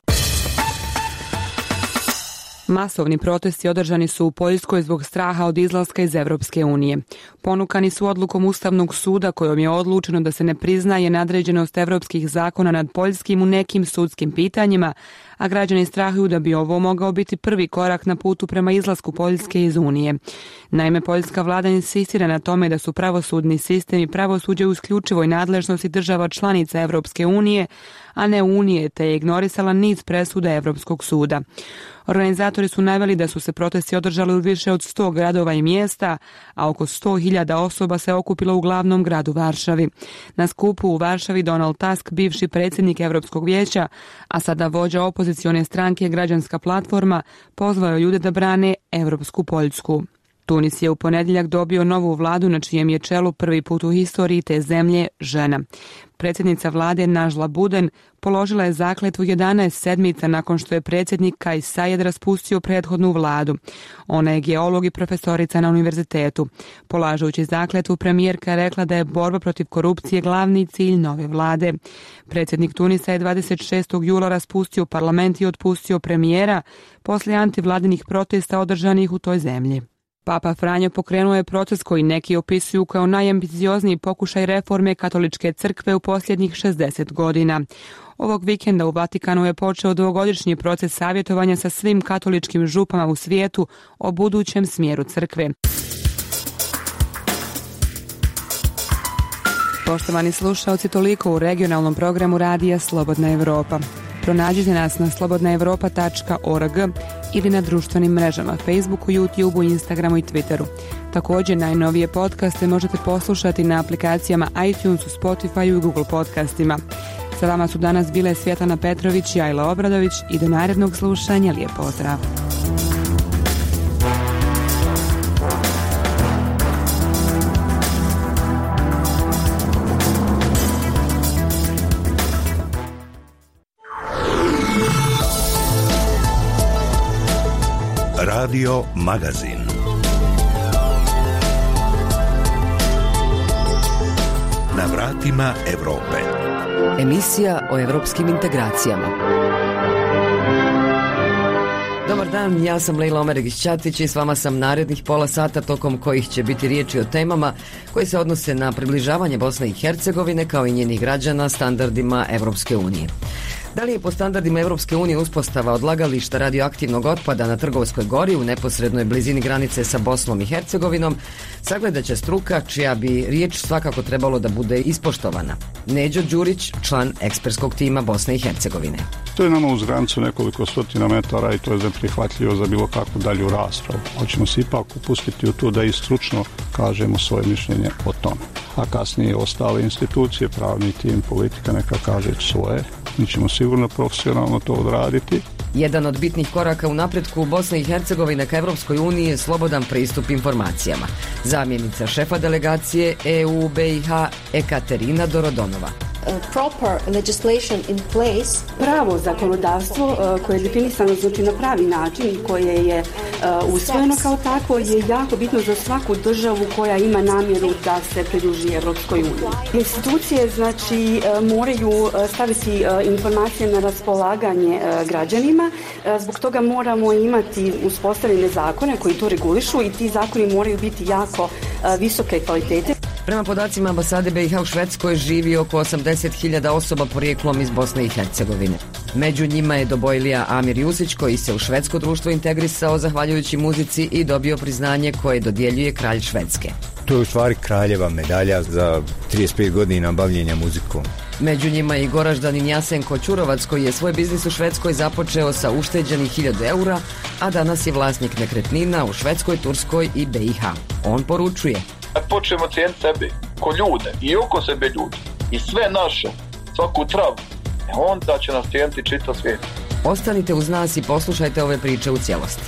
[SPEAKER 1] Masovni protesti održani su u Poljskoj zbog straha od izlaska iz Evropske unije. Ponukani su odlukom Ustavnog suda kojom je odlučeno da se ne priznaje nadređenost evropskih zakona nad poljskim u nekim sudskim pitanjima, a građani strahuju da bi ovo mogao biti prvi korak na putu prema izlasku Poljske iz Unije. Naime, poljska vlada insistira na tome da su pravosudni sistem i pravosuđe u isključivoj nadležnosti država članica Evropske unije, a ne Unije, te je ignorisala niz presuda Evropskog suda. Organizatori su naveli da su se protesti održali u više od sto gradova i mjesta, a oko sto hiljada osoba se okupilo u glavnom gradu Varšavi. Na skupu u Varšavi Donald Tusk, bivši predsjednik Europskog vijeća, a sada vođa opozicione stranke Građanska platforma, pozvao ljude da brane Europsku Poljsku. Tunis je u ponedjeljak dobio novu vladu na čijem je čelu prvi put u historiji te zemlje žena. Predsjednica vlade Najla Buden položila je zakletvu jedanaest sedmica nakon što je predsjednik Kais Saied raspustio prethodnu vladu. Ona je geolog i profesorica na univerzitetu. Polažujući zakletvu, premijerka je rekla da je borba protiv korupcije glavni cilj nove vlade. Predsjednik Tunisa je dvadeset šestog jula raspustio parlament i otpustio premijera poslije antivladinih protesta održanih u toj zemlji. Papa Franjo pokrenuo je proces koji neki opisuju kao najambiciozniji pokušaj reforme katoličke crkve u posljednjih šezdeset godina. Ovog vikenda u Vatikanu je počeo dvogodišnji proces savjetovanja sa svim katoličkim župama u svijetu o budućem smjeru crkve. Poštovani slušalci, toliko u regionalnom programu radija Slobodna Evropa. Pronađite nas na slobodna evropa tačka org ili na društvenim mrežama Facebooku, YouTubeu, Instagramu i Twitteru. Također, najnovije podcaste možete poslušati na aplikacijama iTunesu, Spotifyu i Google podcastima. Sa vama su danas bile Svjetlana Petrović i Ajla Obradović i do narednog slušanja lijep pozdrav.
[SPEAKER 9] Radio Magazin. Na vratima Evrope.
[SPEAKER 12] Emisija o evropskim integracijama. Dobar dan, ja sam Lejla Omeregić-Ćatić i s vama sam narednih pola sata tokom kojih će biti riječi o temama koje se odnose na približavanje Bosne i Hercegovine kao i njenih građana standardima Evropske unije. Da li je po standardima Evropske unije uspostava odlagališta radioaktivnog otpada na Trgovskoj gori u neposrednoj blizini granice sa Bosnom i Hercegovinom, sagledat će struka čija bi riječ svakako trebalo da bude ispoštovana. Neđo Đurić, član ekspertskog tima Bosne i Hercegovine.
[SPEAKER 4] To je nama uz granicu nekoliko stotina metara i to je neprihvatljivo za bilo kakvu dalju raspravu. Hoćemo se ipak upustiti u to da i stručno kažemo svoje mišljenje o tome. A kasnije ostale institucije, pravni tim, politika neka kaže svoje. Mi ćemo sigurno profesionalno to odraditi.
[SPEAKER 12] Jedan od bitnih koraka u napretku Bosne i Hercegovine ka Evropskoj uniji je slobodan pristup informacijama. Zamjenica šefa delegacije E U B I H Ekaterina Dorodonova.
[SPEAKER 6] Proper legislation in place. Pravo zakonodavstvo uh, koje je definisano znači na pravi način i koje je uh, usvojeno kao takvo je jako bitno za svaku državu koja ima namjeru da se pridruži Evropskoj uniji. Institucije znači uh, moraju uh, staviti uh, informacije na raspolaganje uh, građanima, uh, zbog toga moramo imati uspostavljene zakone koji to regulišu i ti zakoni moraju biti jako uh, visoke kvalitete.
[SPEAKER 12] Prema podacima ambasade B i H u Švedskoj živi oko osamdeset hiljada osoba porijeklom iz Bosne i Hercegovine. Među njima je Dobojlija Amir Jusić koji se u švedsko društvo integrisao zahvaljujući muzici i dobio priznanje koje dodjeljuje kralj Švedske.
[SPEAKER 7] To je u stvari kraljeva medalja za trideset pet godina bavljenja muzikom.
[SPEAKER 12] Među njima je i Goraždanin Jasenko Ćurovac koji je svoj biznis u Švedskoj započeo sa ušteđenih hiljadu eura, a danas je vlasnik nekretnina u Švedskoj, Turskoj i B i H. On poručuje:
[SPEAKER 8] kad počnemo cijeniti sebe, ko ljude i oko sebe ljudi i sve naše, svaku travu, onda će nas cijeniti čitav svijet.
[SPEAKER 12] Ostanite uz nas i poslušajte ove priče u cijelosti.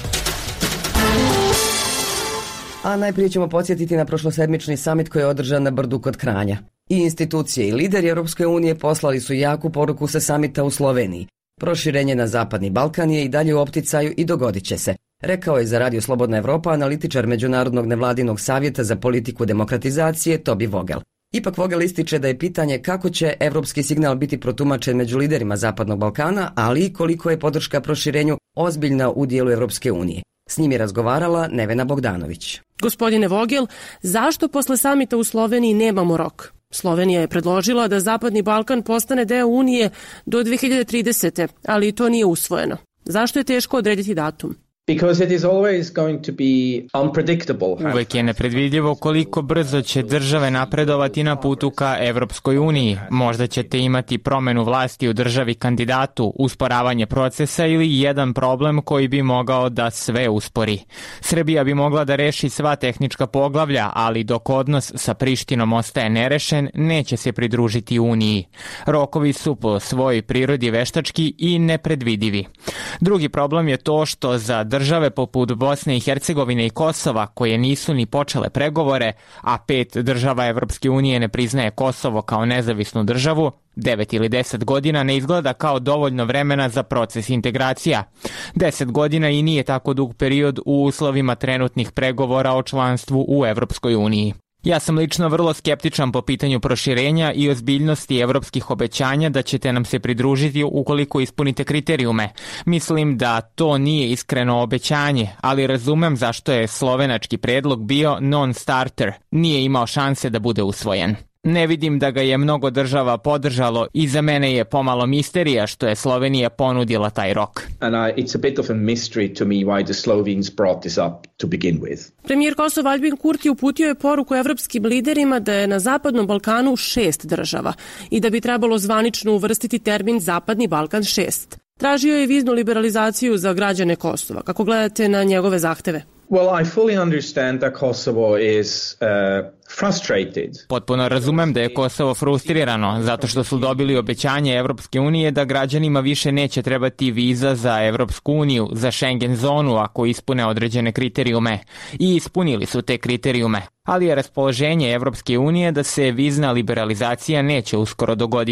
[SPEAKER 12] A najprije ćemo podsjetiti na prošlosedmični samit koji je održan na Brdu kod Kranja. I institucije i lideri Europske unije poslali su jaku poruku sa samita u Sloveniji. Proširenje na Zapadni Balkan je i dalje u opticaju i dogodit će se, rekao je za Radio Slobodna Evropa analitičar Međunarodnog nevladinog savjeta za politiku demokratizacije Tobi Vogel. Ipak Vogel ističe da je pitanje kako će evropski signal biti protumačen među liderima Zapadnog Balkana, ali i koliko je podrška proširenju ozbiljna u dijelu Evropske unije. S njim je razgovarala Nevena Bogdanović.
[SPEAKER 25] Gospodine Vogel, zašto posle samita u Sloveniji nemamo rok? Slovenija je predložila da Zapadni Balkan postane deo Unije do dve hiljade tridesete. ali i to nije usvojeno. Zašto je teško odrediti datum?
[SPEAKER 26] Because it is always going to be unpredictable.
[SPEAKER 27] Uvek je nepredvidljivo koliko brzo će države napredovati na putu ka Evropskoj uniji. Možda ćete imati promenu vlasti u državi kandidatu, usporavanje procesa ili jedan problem koji bi mogao da sve uspori. Srbija bi mogla da reši sva tehnička poglavlja, ali dok odnos sa Prištinom ostaje nerešen, neće se pridružiti uniji. Rokovi su po svojoj prirodi veštački i nepredvidivi. Drugi problem je to što za države poput Bosne i Hercegovine i Kosova, koje nisu ni počele pregovore, a pet država Evropske unije ne priznaje Kosovo kao nezavisnu državu, devet ili deset godina ne izgleda kao dovoljno vremena za proces integracija. Deset godina i nije tako dug period u uslovima trenutnih pregovora o članstvu u Evropskoj uniji. Ja sam lično vrlo skeptičan po pitanju proširenja i ozbiljnosti evropskih obećanja da ćete nam se pridružiti ukoliko ispunite kriterijume. Mislim da to nije iskreno obećanje, ali razumem zašto je slovenački predlog bio non-starter, nije imao šanse da bude usvojen. Ne vidim da ga je mnogo država podržalo i za mene je pomalo misterija što je Slovenija ponudila taj rok.
[SPEAKER 26] And I, it's a bit of a mystery to me why the Slovenes brought this up to begin with.
[SPEAKER 25] Premijer Kosova Albin Kurti uputio je poruku evropskim liderima da je na Zapadnom Balkanu šest država i da bi trebalo zvanično uvrstiti termin Zapadni Balkan šest. Tražio je viznu liberalizaciju za građane Kosova. Kako gledate na njegove zahteve?
[SPEAKER 26] Well, I fully understand that Kosovo is uh, frustrated.
[SPEAKER 27] Potpuno razumem da je Kosovo frustrirano zato što su dobili obećanje Evropske unije da građanima više neće trebati viza za Evropsku uniju, za Schengen zonu ako ispune određene kriterijume. I ispunili su te kriterijume. Ali je raspoloženje Evropske unije da se vizna liberalizacija neće uskoro dogoditi.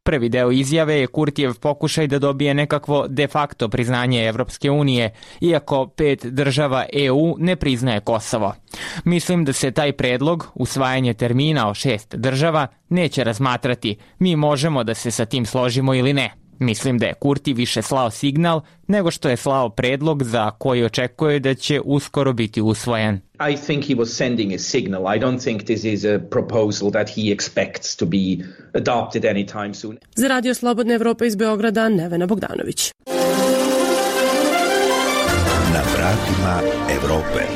[SPEAKER 27] Prvi deo izjave je Kurtijev pokušaj da dobije nekakvo de facto priznanje Evropske unije, iako pet država E U ne priznaje Kosovo. Mislim da se taj predlog, usvajanje termina o šest država, neće razmatrati. Mi možemo da se sa tim složimo ili ne. Mislim da je Kurti više slao signal nego što je slao predlog za koji očekuje da će uskoro biti usvojen.
[SPEAKER 26] I think he was sending a signal. I don't think this is a proposal that he expects to be adopted anytime soon.
[SPEAKER 25] Za Radio Slobodna Evropa iz Beograda, Nevena Bogdanović.
[SPEAKER 9] Na vratima Evrope.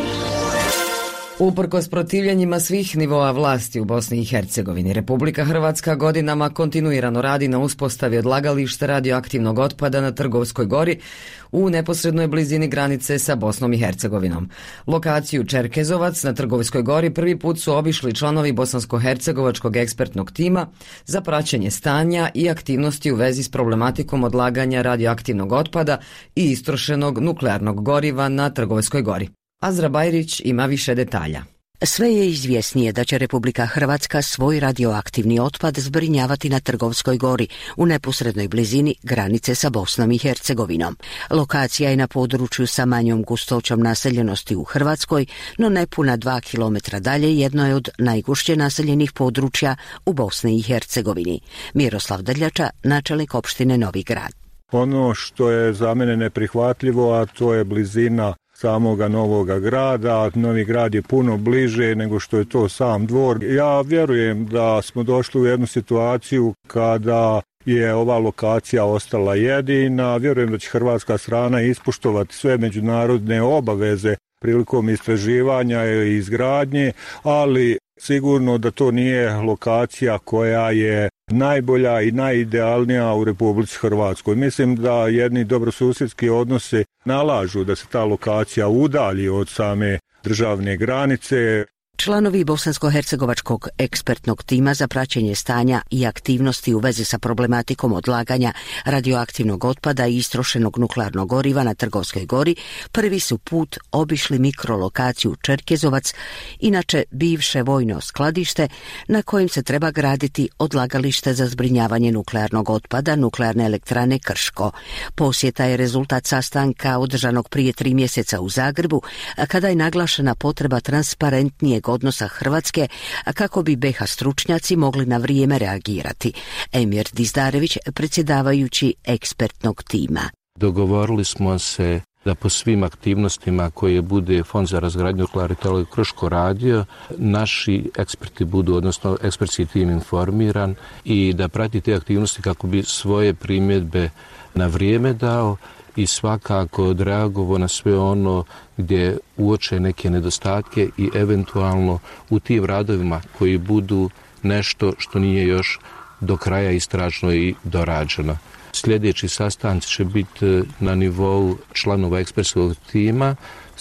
[SPEAKER 12] Uprkos protivljenjima svih nivoa vlasti u Bosni i Hercegovini, Republika Hrvatska godinama kontinuirano radi na uspostavi odlagališta radioaktivnog otpada na Trgovskoj gori u neposrednoj blizini granice sa Bosnom i Hercegovinom. Lokaciju Čerkezovac na Trgovskoj gori prvi put su obišli članovi bosansko-hercegovačkog ekspertnog tima za praćenje stanja i aktivnosti u vezi s problematikom odlaganja radioaktivnog otpada i istrošenog nuklearnog goriva na Trgovskoj gori. Azra Bajrić ima više detalja.
[SPEAKER 10] Sve je izvjesnije da će Republika Hrvatska svoj radioaktivni otpad zbrinjavati na Trgovskoj gori u neposrednoj blizini granice sa Bosnom i Hercegovinom. Lokacija je na području sa manjom gustoćom naseljenosti u Hrvatskoj, no nepuna dva kilometra dalje jedno je od najgušće naseljenih područja u Bosni i Hercegovini. Miroslav Drljača, načelnik opštine Novi Grad.
[SPEAKER 11] Ono što je za mene neprihvatljivo, a to je blizina samoga Novoga Grada. Novi Grad je puno bliže nego što je to sam Dvor. Ja vjerujem da smo došli u jednu situaciju kada je ova lokacija ostala jedina. Vjerujem da će hrvatska strana ispoštovati sve međunarodne obaveze prilikom istraživanja i izgradnje, ali sigurno da to nije lokacija koja je najbolja i najidealnija u Republici Hrvatskoj. Mislim da jedni dobrosusjedski odnosi nalažu da se ta lokacija udalji od same državne granice.
[SPEAKER 10] Članovi bosansko-hercegovačkog ekspertnog tima za praćenje stanja i aktivnosti u vezi sa problematikom odlaganja radioaktivnog otpada i istrošenog nuklearnog goriva na Trgovskoj gori prvi su put obišli mikrolokaciju Čerkezovac, inače bivše vojno skladište na kojem se treba graditi odlagalište za zbrinjavanje nuklearnog otpada Nuklearne elektrane Krško. Posjeta je rezultat sastanka održanog prije tri mjeseca u Zagrebu, kada je naglašena potreba transparentnijeg odnosa Hrvatske, a kako bi B iH stručnjaci mogli na vrijeme reagirati. Emir Dizdarević, predsjedavajući ekspertnog tima.
[SPEAKER 13] Dogovorili smo se da po svim aktivnostima koje bude Fond za razgradnju nuklearne elektrane Krško radio, naši eksperti budu, odnosno ekspertski tim informiran i da prati te aktivnosti kako bi svoje primjedbe na vrijeme dao i svakako odreagovao na sve ono gdje uoče neke nedostatke i eventualno u tim radovima koji budu nešto što nije još do kraja istražno i dorađeno. Sljedeći sastanci će biti na nivou članova ekspertskog tima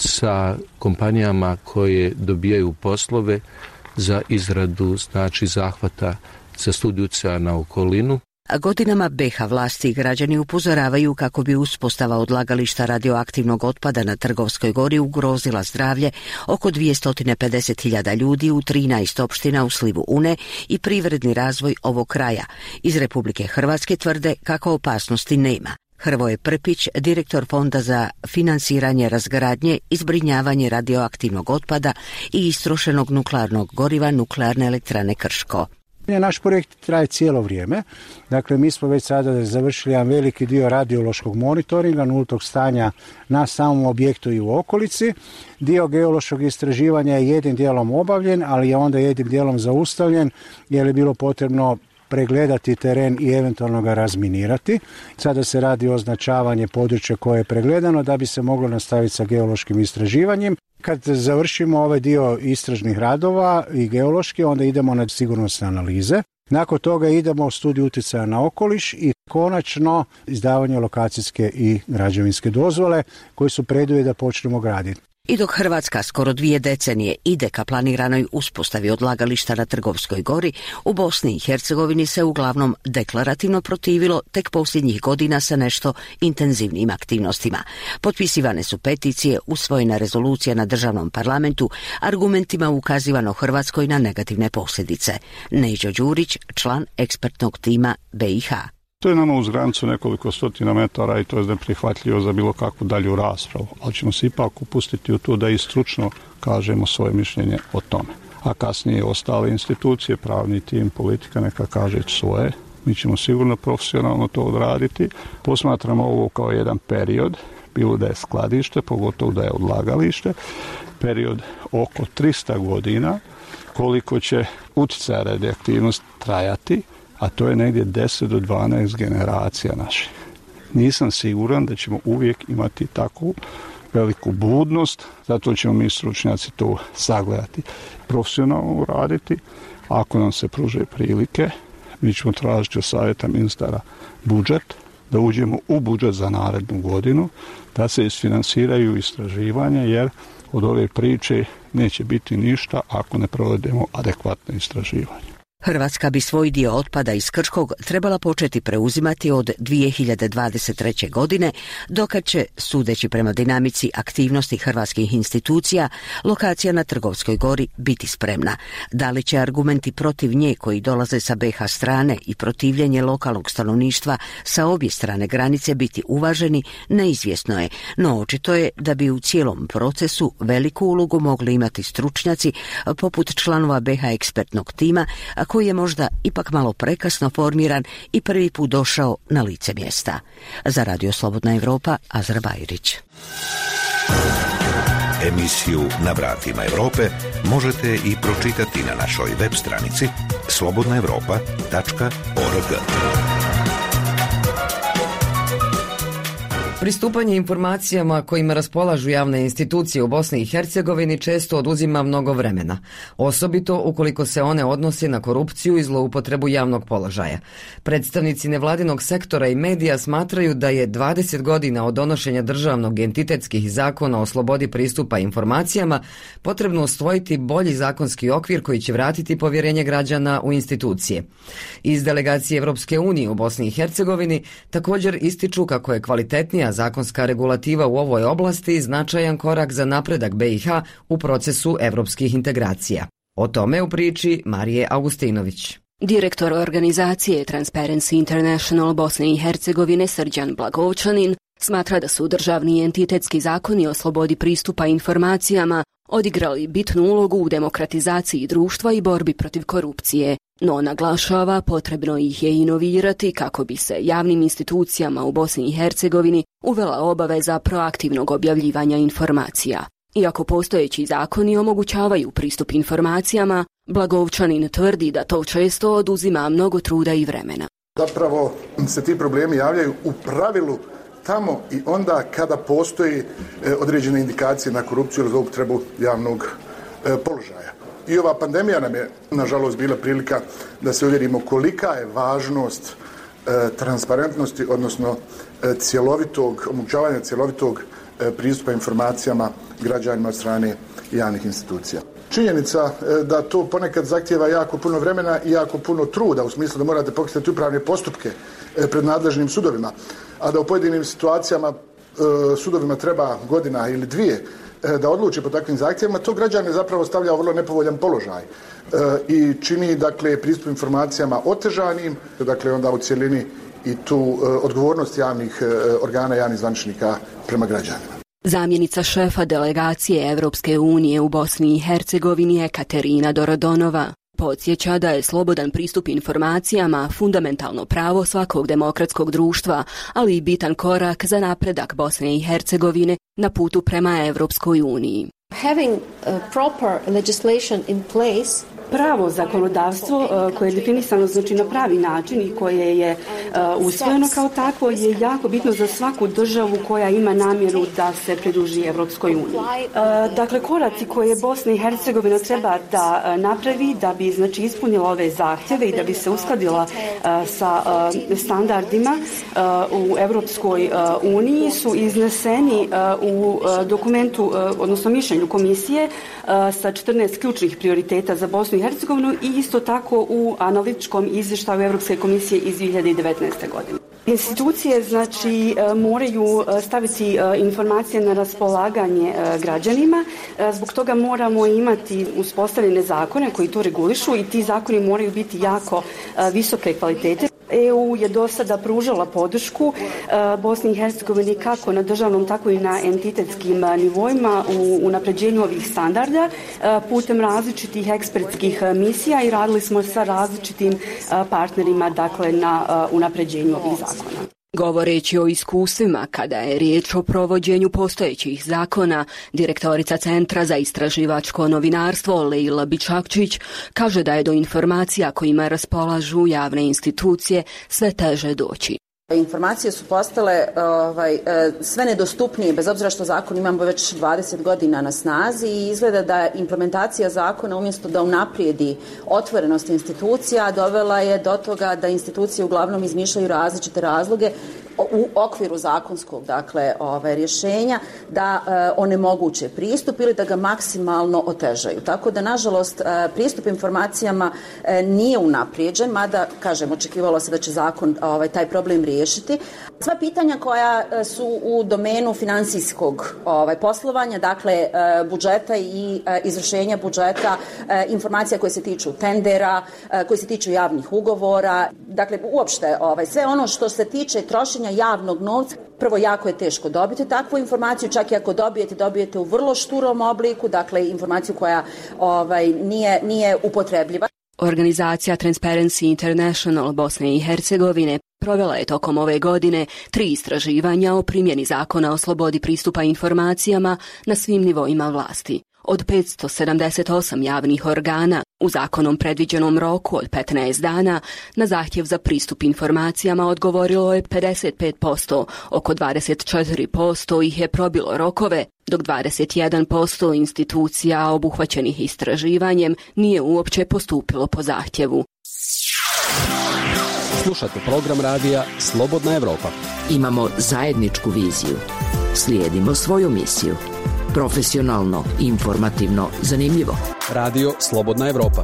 [SPEAKER 13] sa kompanijama koje dobijaju poslove za izradu, znači zahvata za studiju utjecaja na okolinu.
[SPEAKER 10] A godinama B iH vlasti i građani upozoravaju kako bi uspostava odlagališta radioaktivnog otpada na Trgovskoj gori ugrozila zdravlje oko dvjesto pedeset hiljada ljudi u trinaest opština u slivu Une i privredni razvoj ovog kraja. Iz Republike Hrvatske tvrde kako opasnosti nema. Hrvoje Prpić, direktor Fonda za finansiranje razgradnje i zbrinjavanje radioaktivnog otpada i istrošenog nuklearnog goriva Nuklearne elektrane Krško.
[SPEAKER 14] Naš projekt traje cijelo vrijeme. Dakle, mi smo već sada završili jedan veliki dio radiološkog monitoringa nultog stanja na samom objektu i u okolici. Dio geološkog istraživanja je jednim dijelom obavljen, ali je onda jednim dijelom zaustavljen jer je bilo potrebno pregledati teren i eventualno ga razminirati. Sada se radi označavanje područja koje je pregledano da bi se moglo nastaviti sa geološkim istraživanjem. Kad završimo ovaj dio istražnih radova i geološki, onda idemo na sigurnosne analize. Nakon toga idemo u studiju utjecaja na okoliš i konačno izdavanje lokacijske i građevinske dozvole koji su preduvjet da počnemo graditi.
[SPEAKER 10] I dok Hrvatska skoro dvije decenije ide ka planiranoj uspostavi odlagališta na Trgovskoj gori, u Bosni i Hercegovini se uglavnom deklarativno protivilo tek posljednjih godina sa nešto intenzivnijim aktivnostima. Potpisivane su peticije, usvojena rezolucija na državnom parlamentu, argumentima ukazivano Hrvatskoj na negativne posljedice. Neđo Đurić, član ekspertnog tima B i H.
[SPEAKER 4] To je nama uz granicu nekoliko stotina metara i to je neprihvatljivo za bilo kakvu dalju raspravu, ali ćemo se ipak upustiti u to da i stručno kažemo svoje mišljenje o tome. A kasnije ostale institucije, pravni tim, politika neka kaže svoje. Mi ćemo sigurno profesionalno to odraditi. Posmatramo ovo kao jedan period, bilo da je skladište, pogotovo da je odlagalište, period oko tristo godina, koliko će utjecaja radioaktivnost trajati, a to je negdje deset do dvanaest generacija naših. Nisam siguran da ćemo uvijek imati takvu veliku budnost, zato ćemo mi stručnjaci to sagledati, profesionalno raditi. Ako nam se pruže prilike, mi ćemo tražiti od savjeta ministara budžet, da uđemo u budžet za narednu godinu, da se isfinansiraju istraživanja, jer od ove priče neće biti ništa ako ne provedemo adekvatne istraživanje.
[SPEAKER 10] Hrvatska bi svoj dio otpada iz Krškog trebala početi preuzimati od dvije hiljade dvadeset treće. godine, dokad će, sudeći prema dinamici aktivnosti hrvatskih institucija, lokacija na Trgovskoj gori biti spremna. Da li će argumenti protiv nje koji dolaze sa B i H strane i protivljenje lokalnog stanovništva sa obje strane granice biti uvaženi, neizvjesno je, no očito je da bi u cijelom procesu veliku ulogu mogli imati stručnjaci poput članova B i H ekspertnog tima, koji je možda ipak malo prekasno formiran i prvi put došao na lice mjesta. Za Radio Slobodna Evropa, Azra Bajrić.
[SPEAKER 9] Emisiju Na vratima Europe možete i pročitati na našoj web stranici slobodna evropa tačka org.
[SPEAKER 12] Pristupanje informacijama kojima raspolažu javne institucije u Bosni i Hercegovini često oduzima mnogo vremena, osobito ukoliko se one odnose na korupciju i zloupotrebu javnog položaja. Predstavnici nevladinog sektora i medija smatraju da je dvadeset godina od donošenja državnog entitetskih zakona o slobodi pristupa informacijama potrebno usvojiti bolji zakonski okvir koji će vratiti povjerenje građana u institucije. Iz delegacije Evropske unije u Bosni i Hercegovini također ističu kako je kvalitetnija zakonska regulativa u ovoj oblasti značajan korak za napredak B i H u procesu evropskih integracija. O tome u priči Marije Augustinović.
[SPEAKER 15] Direktor organizacije Transparency International Bosne i Hercegovine Srđan Blagovčanin smatra da su državni entitetski zakoni o slobodi pristupa informacijama odigrali bitnu ulogu u demokratizaciji društva i borbi protiv korupcije, no naglašava potrebno ih je inovirati kako bi se javnim institucijama u Bosni i Hercegovini uvela obaveza proaktivnog objavljivanja informacija. Iako postojeći zakoni omogućavaju pristup informacijama, Blagovčanin tvrdi da to često oduzima mnogo truda i vremena.
[SPEAKER 16] Zapravo se ti problemi javljaju u pravilu tamo i onda kada postoji e, određene indikacije na korupciju ili zloupotrebu javnog e, položaja. I ova pandemija nam je, nažalost, bila prilika da se uvjerimo kolika je važnost e, transparentnosti, odnosno e, cjelovitog, omogućavanja cjelovitog e, pristupa informacijama građanima od strane javnih institucija. Činjenica e, da to ponekad zahtijeva jako puno vremena i jako puno truda, u smislu da morate pokretati upravne postupke e, pred nadležnim sudovima, a da u pojedinim situacijama e, sudovima treba godina ili dvije e, da odluči po takvim zahtjevima, to građane zapravo stavlja u vrlo nepovoljan položaj e, i čini, dakle, pristup informacijama otežanim, dakle, onda u cjelini i tu e, odgovornost javnih e, organa, javnih zvaničnika prema građanima.
[SPEAKER 15] Zamjenica šefa delegacije Evropske unije u Bosni i Hercegovini Ekaterina Dorodonova podsjeća da je slobodan pristup informacijama fundamentalno pravo svakog demokratskog društva, ali i bitan korak za napredak Bosne i Hercegovine na putu prema Evropskoj uniji.
[SPEAKER 17] Having a proper legislation in place
[SPEAKER 6] pravo zakonodavstvo koje je definisano znači na pravi način i koje je usvojeno kao takvo je jako bitno za svaku državu koja ima namjeru da se pridruži Evropskoj uniji. Dakle, koraci koje Bosna i Hercegovina treba da napravi da bi znači ispunila ove zahtjeve i da bi se uskladila sa standardima u Evropskoj uniji su izneseni u dokumentu, odnosno mišljenju komisije sa četrnaest ključnih prioriteta za Bosnu i Hercegovinu i isto tako u analitičkom izvještaju Europske komisije iz dvije hiljade devetnaeste. godine. Institucije znači moraju staviti informacije na raspolaganje građanima, zbog toga moramo imati uspostavljene zakone koji to regulišu i ti zakoni moraju biti jako visoke kvalitete. E U je do sada pružala podršku Bosni i Hercegovini kako na državnom, tako i na entitetskim nivoima u unapređenju ovih standarda putem različitih ekspertskih misija i radili smo sa različitim partnerima dakle, na unapređenju ovih zakona.
[SPEAKER 15] Govoreći o iskustvima kada je riječ o provođenju postojećih zakona, direktorica Centra za istraživačko novinarstvo Lejla Bičakčić kaže da je do informacija kojima raspolažu javne institucije sve teže doći.
[SPEAKER 3] Informacije su postale ovaj, sve nedostupnije, bez obzira što zakon imamo već dvadeset godina na snazi i izgleda da implementacija zakona umjesto da unaprijedi otvorenost institucija dovela je do toga da institucije uglavnom izmišljaju različite razloge u okviru zakonskog dakle, ove, rješenja da e, onemoguće pristup ili da ga maksimalno otežaju. Tako da, nažalost, e, pristup informacijama e, nije unaprijeđen, mada, kažem, očekivalo se da će zakon ovaj, taj problem riješiti. Sva pitanja koja su u domenu financijskog ovaj, poslovanja, dakle, e, budžeta i e, izvršenja budžeta, e, informacija koje se tiču tendera, e, koje se tiču javnih ugovora, dakle, uopšte ovaj, sve ono što se tiče trošenja javnog novca, prvo jako je teško dobiti takvu informaciju, čak i ako dobijete, dobijete u vrlo šturom obliku, dakle informaciju koja ovaj, nije, nije upotrebljiva.
[SPEAKER 15] Organizacija Transparency International Bosne i Hercegovine provela je tokom ove godine tri istraživanja o primjeni zakona o slobodi pristupa informacijama na svim nivoima vlasti. Od petsto sedamdeset osam javnih organa u zakonom predviđenom roku od petnaest dana na zahtjev za pristup informacijama odgovorilo je pedeset pet posto, oko dvadeset četiri posto ih je probilo rokove, dok dvadeset jedan posto institucija obuhvaćenih istraživanjem nije uopće postupilo po zahtjevu.
[SPEAKER 17] Slušate program radija Slobodna Evropa.
[SPEAKER 18] Imamo zajedničku viziju. Slijedimo svoju misiju. Profesionalno, informativno, zanimljivo.
[SPEAKER 17] Radio Slobodna Evropa.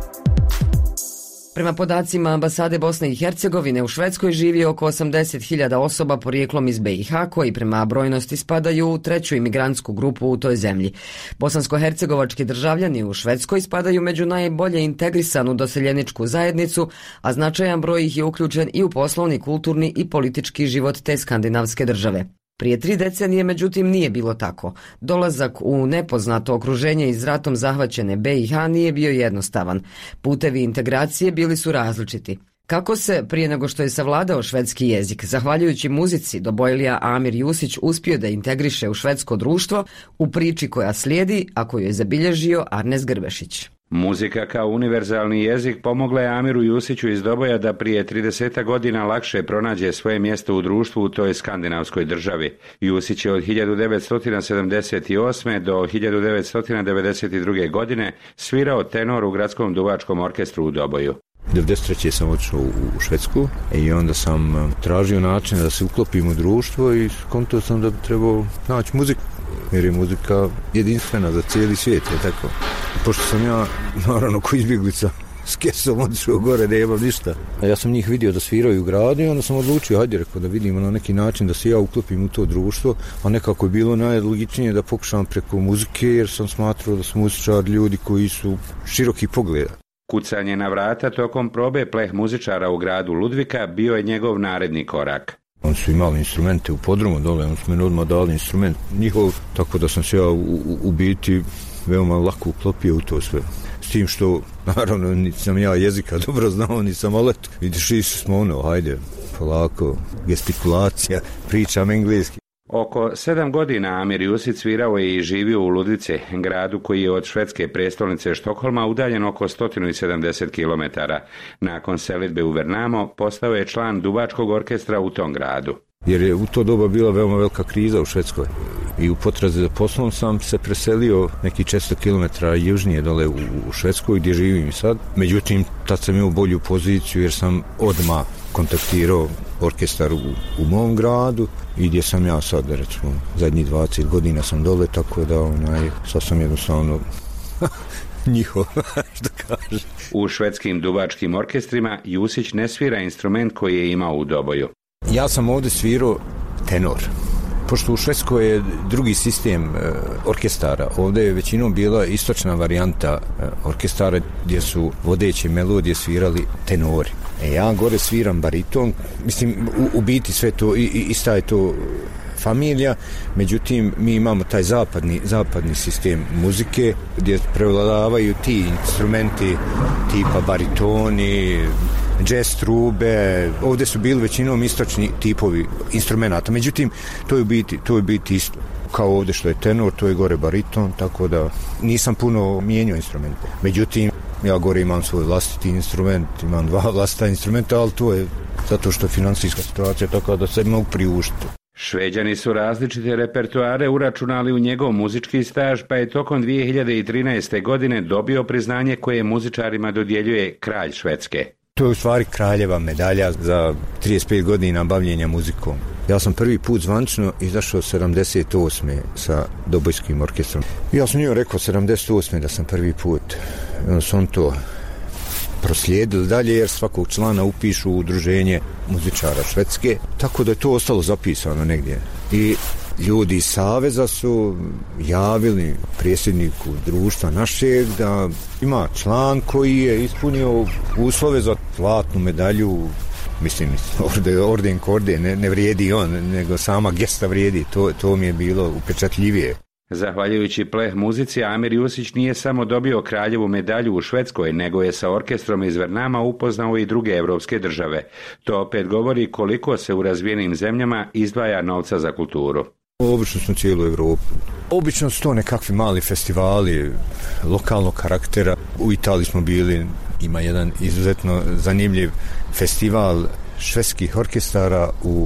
[SPEAKER 19] Prema podacima ambasade Bosne i Hercegovine u Švedskoj živi oko osamdeset hiljada osoba porijeklom iz be i ha koji prema brojnosti spadaju u treću imigrantsku grupu u toj zemlji. Bosansko-hercegovački državljani u Švedskoj spadaju među najbolje integrisanu doseljeničku zajednicu, a značajan broj ih je uključen i u poslovni, kulturni i politički život te skandinavske države. Prije tri decenije, međutim, nije bilo tako. Dolazak u nepoznato okruženje iz ratom zahvaćene be i ha nije bio jednostavan. Putevi integracije bili su različiti. Kako se, prije nego što je savladao švedski jezik, zahvaljujući muzici, Dobojlija Amir Jusić uspio da integriše u švedsko društvo, u priči koja slijedi, a koju je zabilježio Arnes Grbešić.
[SPEAKER 20] Muzika kao univerzalni jezik pomogla je Amiru Jusiću iz Doboja da prije trideset godina lakše pronađe svoje mjesto u društvu u toj skandinavskoj državi. Jusić je od hiljadu devetsto sedamdeset osme do hiljadu devetsto devedeset druge. godine svirao tenor u gradskom duvačkom orkestru u Doboju.
[SPEAKER 7] devedeset treće sam otišao u Švedsku i onda sam tražio način da se uklopim u društvo i skontao sam da bi trebao naći muziku. Jer je muzika jedinstvena za cijeli svijet, je tako. Pošto sam ja, naravno, ko izbjeglica, s kesom otišao gore, da jebam ništa. Ja sam njih vidio da sviraju u gradu i onda sam odlučio, hajde, rekao, da vidimo na neki način da se ja uklopim u to društvo, a nekako je bilo najlogičnije da pokušam preko muzike, jer sam smatrao da su muzičari ljudi koji su široki pogleda.
[SPEAKER 20] Kucanje na vrata tokom probe pleh muzičara u gradu Ludvika bio je njegov naredni korak.
[SPEAKER 7] Oni su imali instrumente u podrumu dole, oni su meni odmah dali instrument njihov, tako da sam se ja u, u, u biti veoma lako uklopio u to sve. S tim što, naravno, niti sam ja jezika dobro znao, niti sam olet. Vidiš, išli smo ono, hajde, polako, gestikulacija, pričam engleski.
[SPEAKER 20] Oko sedam godina Amir Jusić svirao je i živio u Ludvice, gradu koji je od švedske prestolnice Štokholma udaljen oko sto sedamdeset kilometara. Nakon selidbe u Vernamo postao je član duvačkog orkestra u tom gradu.
[SPEAKER 7] Jer je u to doba bila veoma velika kriza u Švedskoj. I u potrazi za poslom sam se preselio neki četiristo kilometara južnije dole u, u Švedskoj gdje živim sad. Međutim, tad sam imao bolju poziciju jer sam odmah kontaktirao orkestar u, u mom gradu i gdje sam ja sad, recimo, zadnjih dvadeset godina sam dole, tako da onaj, sad sam jednostavno njihov, što kaže.
[SPEAKER 20] U švedskim duvačkim orkestrima Jusić ne svira instrument koji je imao u Doboju.
[SPEAKER 7] Ja sam ovdje svirao tenor. Pošto u Švedskoj je drugi sistem e, orkestara, ovdje je većinom bila istočna varijanta e, orkestara gdje su vodeće melodije svirali tenori. E, ja gore sviram bariton, mislim u, u biti sve to, i, i, ista je to familija, međutim mi imamo taj zapadni, zapadni sistem muzike gdje prevladavaju ti instrumenti tipa baritoni, jazz trube, ovdje su bili većinom istočni tipovi instrumenta, međutim to je u biti, to je u biti isto. Kao ovdje što je tenor, to je gore bariton, tako da nisam puno mijenjao instrumente. Međutim, ja gore imam svoj vlastiti instrument, imam dva vlastita instrumenta, ali to je zato što je financijska situacija tako da se mogu priuštiti.
[SPEAKER 20] Šveđani su različite repertoare uračunali u njegov muzički staž, pa je tokom dvije hiljade trinaeste. godine dobio priznanje koje muzičarima dodjeljuje kralj Švedske.
[SPEAKER 7] To je u stvari kraljeva medalja za trideset pet godina bavljenja muzikom. Ja sam prvi put zvančno izašao sedamdeset osme sa Dobojskim orkestrom. Ja sam njoj rekao sedamdeset osme da sam prvi put. Onda su on to proslijedili dalje jer svakog člana upišu u udruženje muzičara Švedske. Tako da je to ostalo zapisano negdje. I ljudi iz Saveza su javili predsjedniku društva našeg da ima član koji je ispunio uslove za zlatnu medalju. Mislim, orden, orden korde ne, ne vrijedi on, nego sama gesta vrijedi. To, to mi je bilo upečatljivije.
[SPEAKER 20] Zahvaljujući pleh muzici, Amir Jusić nije samo dobio kraljevu medalju u Švedskoj, nego je sa orkestrom iz Vernama upoznao i druge evropske države. To opet govori koliko se u razvijenim zemljama izdvaja novca za kulturu.
[SPEAKER 7] Obično smo cijelu Evropu. Obično su to nekakvi mali festivali lokalnog karaktera. U Italiji smo bili, ima jedan izuzetno zanimljiv festival švedskih orkestara u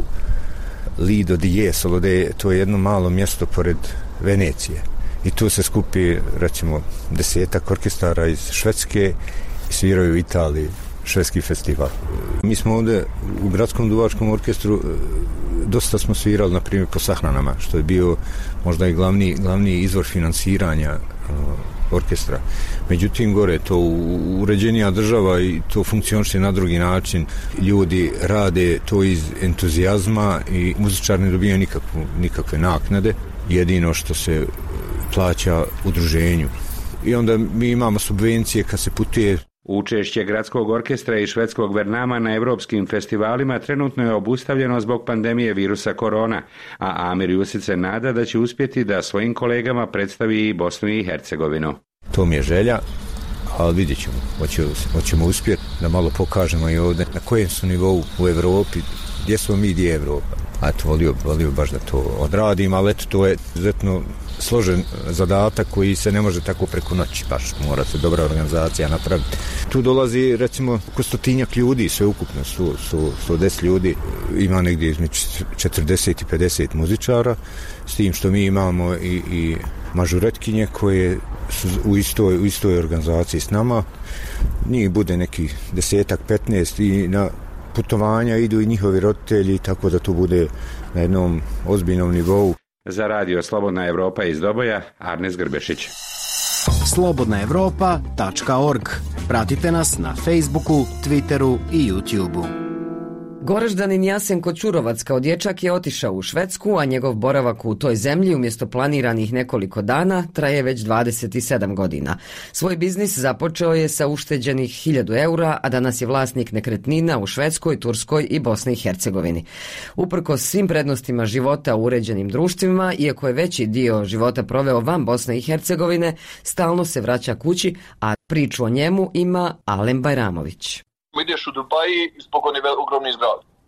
[SPEAKER 7] Lido di Jesolo, to je jedno malo mjesto pored Venecije. I tu se skupi, recimo, desetak orkestara iz Švedske i sviraju u Italiji švedski festival. Mi smo ovdje u Gradskom duvačkom orkestru dosta smo svirali, na primjer, po sahranama, što je bio možda i glavni, glavni izvor financiranja uh, orkestra. Međutim, gore je to uređenija država i to funkcioniše na drugi način. Ljudi rade to iz entuzijazma i muzičari ne dobijaju nikakvu, nikakve naknade. Jedino što se plaća udruženju. I onda mi imamo subvencije kad se putuje.
[SPEAKER 20] Učešće Gradskog orkestra i švedskog Vernama na evropskim festivalima trenutno je obustavljeno zbog pandemije virusa korona, a Amir Jusić se nada da će uspjeti da svojim kolegama predstavi i Bosnu i Hercegovinu.
[SPEAKER 7] To mi je želja, ali vidjet ćemo. Hoćemo, hoćemo uspjeti da malo pokažemo i ovdje na kojem su nivou u Evropi, gdje smo mi, gdje je Evropa. A to volio, volio baš da to odradim, ali eto, to je izuzetno složen zadatak koji se ne može tako preko noći, baš mora se dobra organizacija napraviti. Tu dolazi recimo oko stotinjak ljudi, sve ukupno sto deset ljudi, ima negdje između četrdeset i pedeset muzičara, s tim što mi imamo i, i mažuretkinje koje su u istoj, u istoj organizaciji s nama. Njih bude neki desetak, petnaest i na putovanja idu i njihovi roditelji, tako da to bude na jednom ozbiljnom nivou.
[SPEAKER 20] Za radio Slobodna Evropa iz Doboja, Arnes Grbešić.
[SPEAKER 1] slobodna evropa tačka org. Pratite nas na Facebooku, Twitteru i YouTubeu.
[SPEAKER 19] Goraždanin Jasenko Ćurovac kao dječak je otišao u Švedsku, a njegov boravak u toj zemlji umjesto planiranih nekoliko dana traje već dvadeset sedam godina. Svoj biznis započeo je sa ušteđenih hiljadu eura, a danas je vlasnik nekretnina u Švedskoj, Turskoj i Bosni i Hercegovini. Uprkos svim prednostima života u uređenim društvima, iako je veći dio života proveo van Bosne i Hercegovine, stalno se vraća kući, a priču o njemu ima Alen Bajramović.
[SPEAKER 8] Ideš u Dubaji zbog one ogromne zgrade.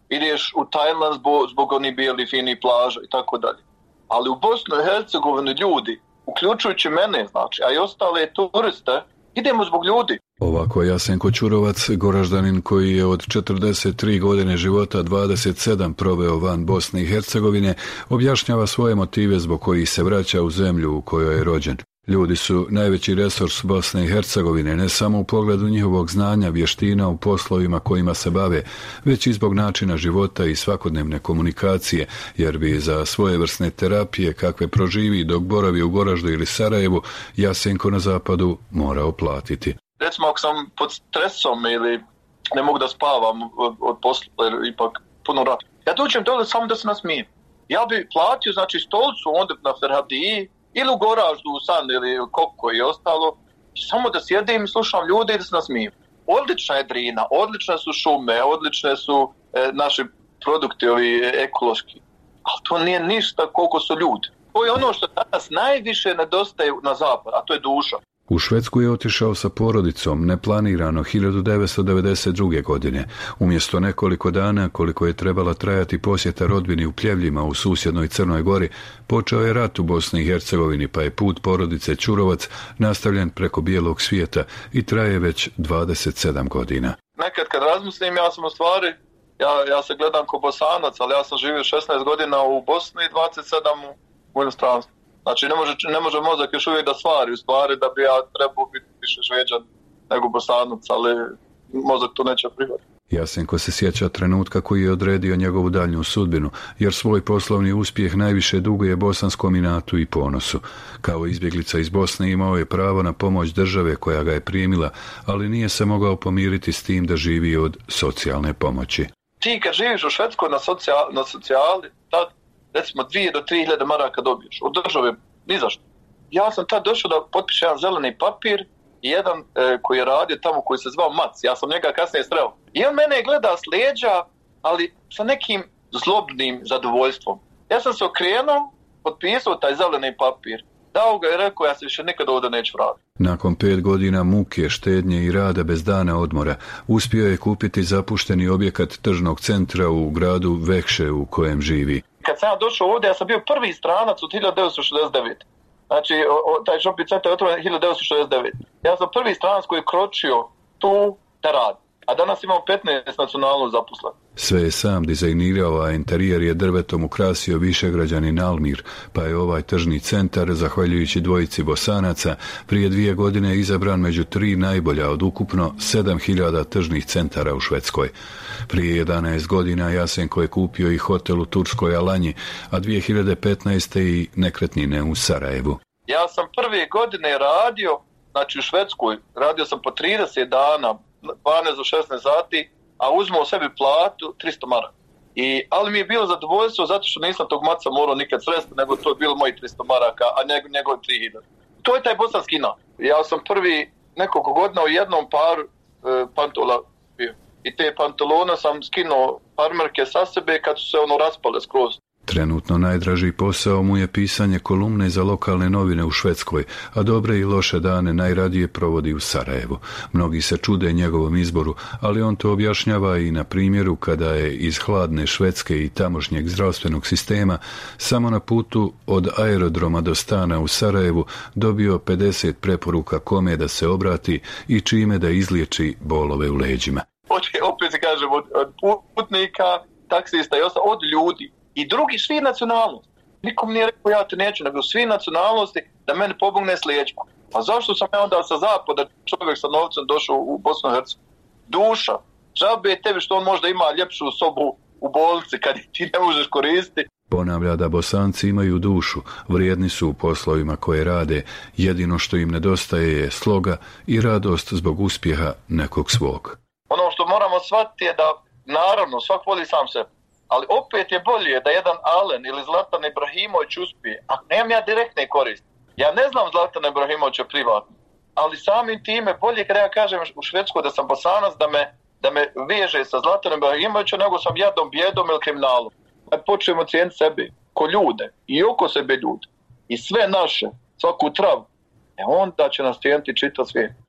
[SPEAKER 8] ideš u Tajland zbog, zbog onih bijeli fini plaža i tako dalje. Ali u Bosnu i Hercegovini ljudi, uključujući mene, znači, a i ostale turiste, idemo zbog ljudi.
[SPEAKER 2] Ovako Jasenko Ćurovac, Goraždanin koji je od četrdeset tri godine života dvadeset sedam proveo van Bosne i Hercegovine, objašnjava svoje motive zbog kojih se vraća u zemlju u kojoj je rođen. Ljudi su najveći resurs Bosne i Hercegovine, ne samo u pogledu njihovog znanja, vještina u poslovima kojima se bave, već i zbog načina života i svakodnevne komunikacije, jer bi za svojevrsne terapije kakve proživi dok boravi u Goraždu ili Sarajevu, Jasenko na zapadu morao platiti.
[SPEAKER 8] Recimo, ako sam pod stresom ili ne mogu da spavam od, od posla, jer ipak puno rada, ja dođem dole samo da se nasmijem. Ja bi platio, znači, stolicu onda na Ferhadiji, ili u Goraždu, u San ili Koko i ostalo, samo da sjedim i slušam ljude i da se nasmijem. Odlična je Drina, odlične su šume, odlične su e, naši produkti ovi ekološki, ali to nije ništa koliko su ljudi. To je ono što danas najviše nedostaje na zapad, a to je duša.
[SPEAKER 2] U Švedsku je otišao sa porodicom neplanirano hiljadu devetsto devedeset druge. godine. Umjesto nekoliko dana koliko je trebala trajati posjeta rodbini u Pljevljima u susjednoj Crnoj Gori, počeo je rat u Bosni i Hercegovini, pa je put porodice Ćurovac nastavljen preko bijelog svijeta i traje već dvadeset sedam godina.
[SPEAKER 8] Nekad kad razmislim, ja sam u stvari, ja, ja se gledam ko Bosanac, ali ja sam živio šesnaest godina u Bosni i dvadeset sedam u inostranstvu. Znači, ne može, ne može mozak još uvijek da stvari, u stvari da bi ja trebao biti više Šveđan nego Bosanac, ali mozak to neće prihvatiti.
[SPEAKER 2] Jasenko se sjeća trenutka koji je odredio njegovu daljnju sudbinu, jer svoj poslovni uspjeh najviše duguje bosanskom inatu i ponosu. Kao izbjeglica iz Bosne imao je pravo na pomoć države koja ga je primila, ali nije se mogao pomiriti s tim da živi od socijalne pomoći.
[SPEAKER 8] Ti kad živiš u Švedskoj na, socijal, na socijali, tad recimo dvije do tri hiljade maraka dobiješ od države, ni zašto. Ja sam tad došao da potpišem jedan zeleni papir i jedan e, koji je radio tamo, koji se zvao Mac, ja sam njega kasnije sreo. I on mene gleda s leđa, ali sa nekim zlobnim zadovoljstvom. Ja sam se okrenuo, potpisao taj zeleni papir, dao ga i rekao, ja se više nikad ovdje neću vratiti.
[SPEAKER 2] Nakon pet godina muke, štednje i rada bez dana odmora, uspio je kupiti zapušteni objekat tržnog centra u gradu Vekše u kojem živi.
[SPEAKER 8] Kad sam ja došao ovdje, ja sam bio prvi stranac od hiljadu devetsto šezdeset devete. Znači, o, o, taj shopping centar je otvoren hiljadu devetsto šezdeset devete. Ja sam prvi stranac koji je kročio tu da radi. A danas imamo petnaest nacionalno zaposlenih.
[SPEAKER 2] Sve je sam dizajnirao, a interijer je drvetom ukrasio Višegrađanin Almir, pa je ovaj tržni centar, zahvaljujući dvojici Bosanaca, prije dvije godine izabran među tri najbolja od ukupno sedam hiljada tržnih centara u Švedskoj. Prije jedanaest godina Jasenko je kupio i hotel u Turskoj Alanji, a dvije hiljade petnaeste. i nekretnine u Sarajevu.
[SPEAKER 8] Ja sam prve godine radio, znači u Švedskoj, radio sam po trideset dana, dvanaest do šesnaest sati, a uzmao sebi platu tristo maraka. I, ali mi je bilo zadovoljstvo zato što nisam tog maca morao nikad sresti, nego to je bilo moji tristo maraka, a njegov, njegov tri hiljade. To je taj bosanski inat. Ja sam prvi nekoliko godina u jednom paru e, pantola bio. I te pantalone sam skinuo farmerke sa sebe kad su se ono raspale skroz.
[SPEAKER 2] Trenutno najdraži posao mu je pisanje kolumne za lokalne novine u Švedskoj, a dobre i loše dane najradije provodi u Sarajevu. Mnogi se čude njegovom izboru, ali on to objašnjava i na primjeru kada je iz hladne Švedske i tamošnjeg zdravstvenog sistema samo na putu od aerodroma do stana u Sarajevu dobio pedeset preporuka kome da se obrati i čime da izliječi bolove u leđima.
[SPEAKER 8] Opet se kažem, od, od putnika, taksista i ostalo, od ljudi. I drugi, svi nacionalnosti. Nikom nije rekao ja te neću, nego svi nacionalnosti da mene pomogne s leđima. A zašto sam ja onda sa zapada čovjek sa novcem došao u Bosnu i Hercegovinu? Duša. Džabe tebi što on možda ima ljepšu sobu u bolnici kad ti ne možeš koristiti.
[SPEAKER 2] Ponavlja da Bosanci imaju dušu, vrijedni su u poslovima koje rade, jedino što im nedostaje je sloga i radost zbog uspjeha nekog svog.
[SPEAKER 8] Ono što moramo shvatiti je da, naravno, svak voli sam sebe. Ali opet je bolje da jedan Alen ili Zlatan Ibrahimović uspije, a nemam ja direktne koristi. Ja ne znam Zlatana Ibrahimovića privatno, ali samim time bolje kada ja kažem u Švedskoj da sam Bosanac, da me, da me veže sa Zlatanom Ibrahimovićem, nego sam jadom, bjedom ili kriminalom. Kad počnemo cijeniti sebe, ko ljude i oko sebe ljude, i sve naše, svaku travu, e onda će nas cijeniti čitav svijet.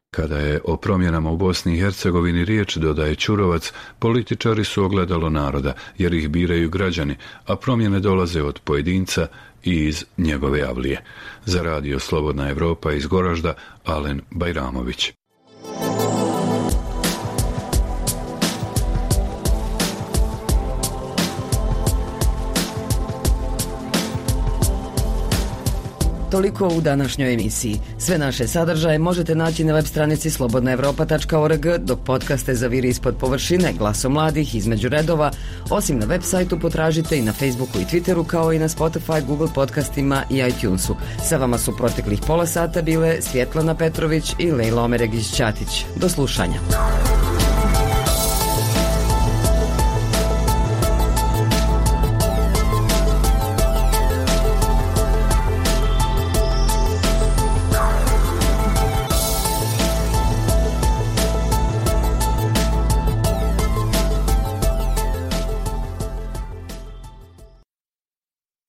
[SPEAKER 2] Kada je o promjenama u Bosni i Hercegovini riječ, dodaje Ćurovac, političari su ogledalo naroda, jer ih biraju građani, a promjene dolaze od pojedinca i iz njegove avlije. Za radio Slobodna Evropa iz Goražda, Alen Bajramović.
[SPEAKER 19] Toliko u današnjoj emisiji. Sve naše sadržaje možete naći na web stranici slobodna evropa tačka org, dok podcaste Zaviri ispod površine, Glaso mladih, Između redova, osim na web sajtu potražite i na Facebooku i Twitteru, kao i na Spotify, Google podcastima i iTunesu. Sa vama su proteklih pola sata bile Svjetlana Petrović i Lejla Omeregić-Ćatić. Do slušanja.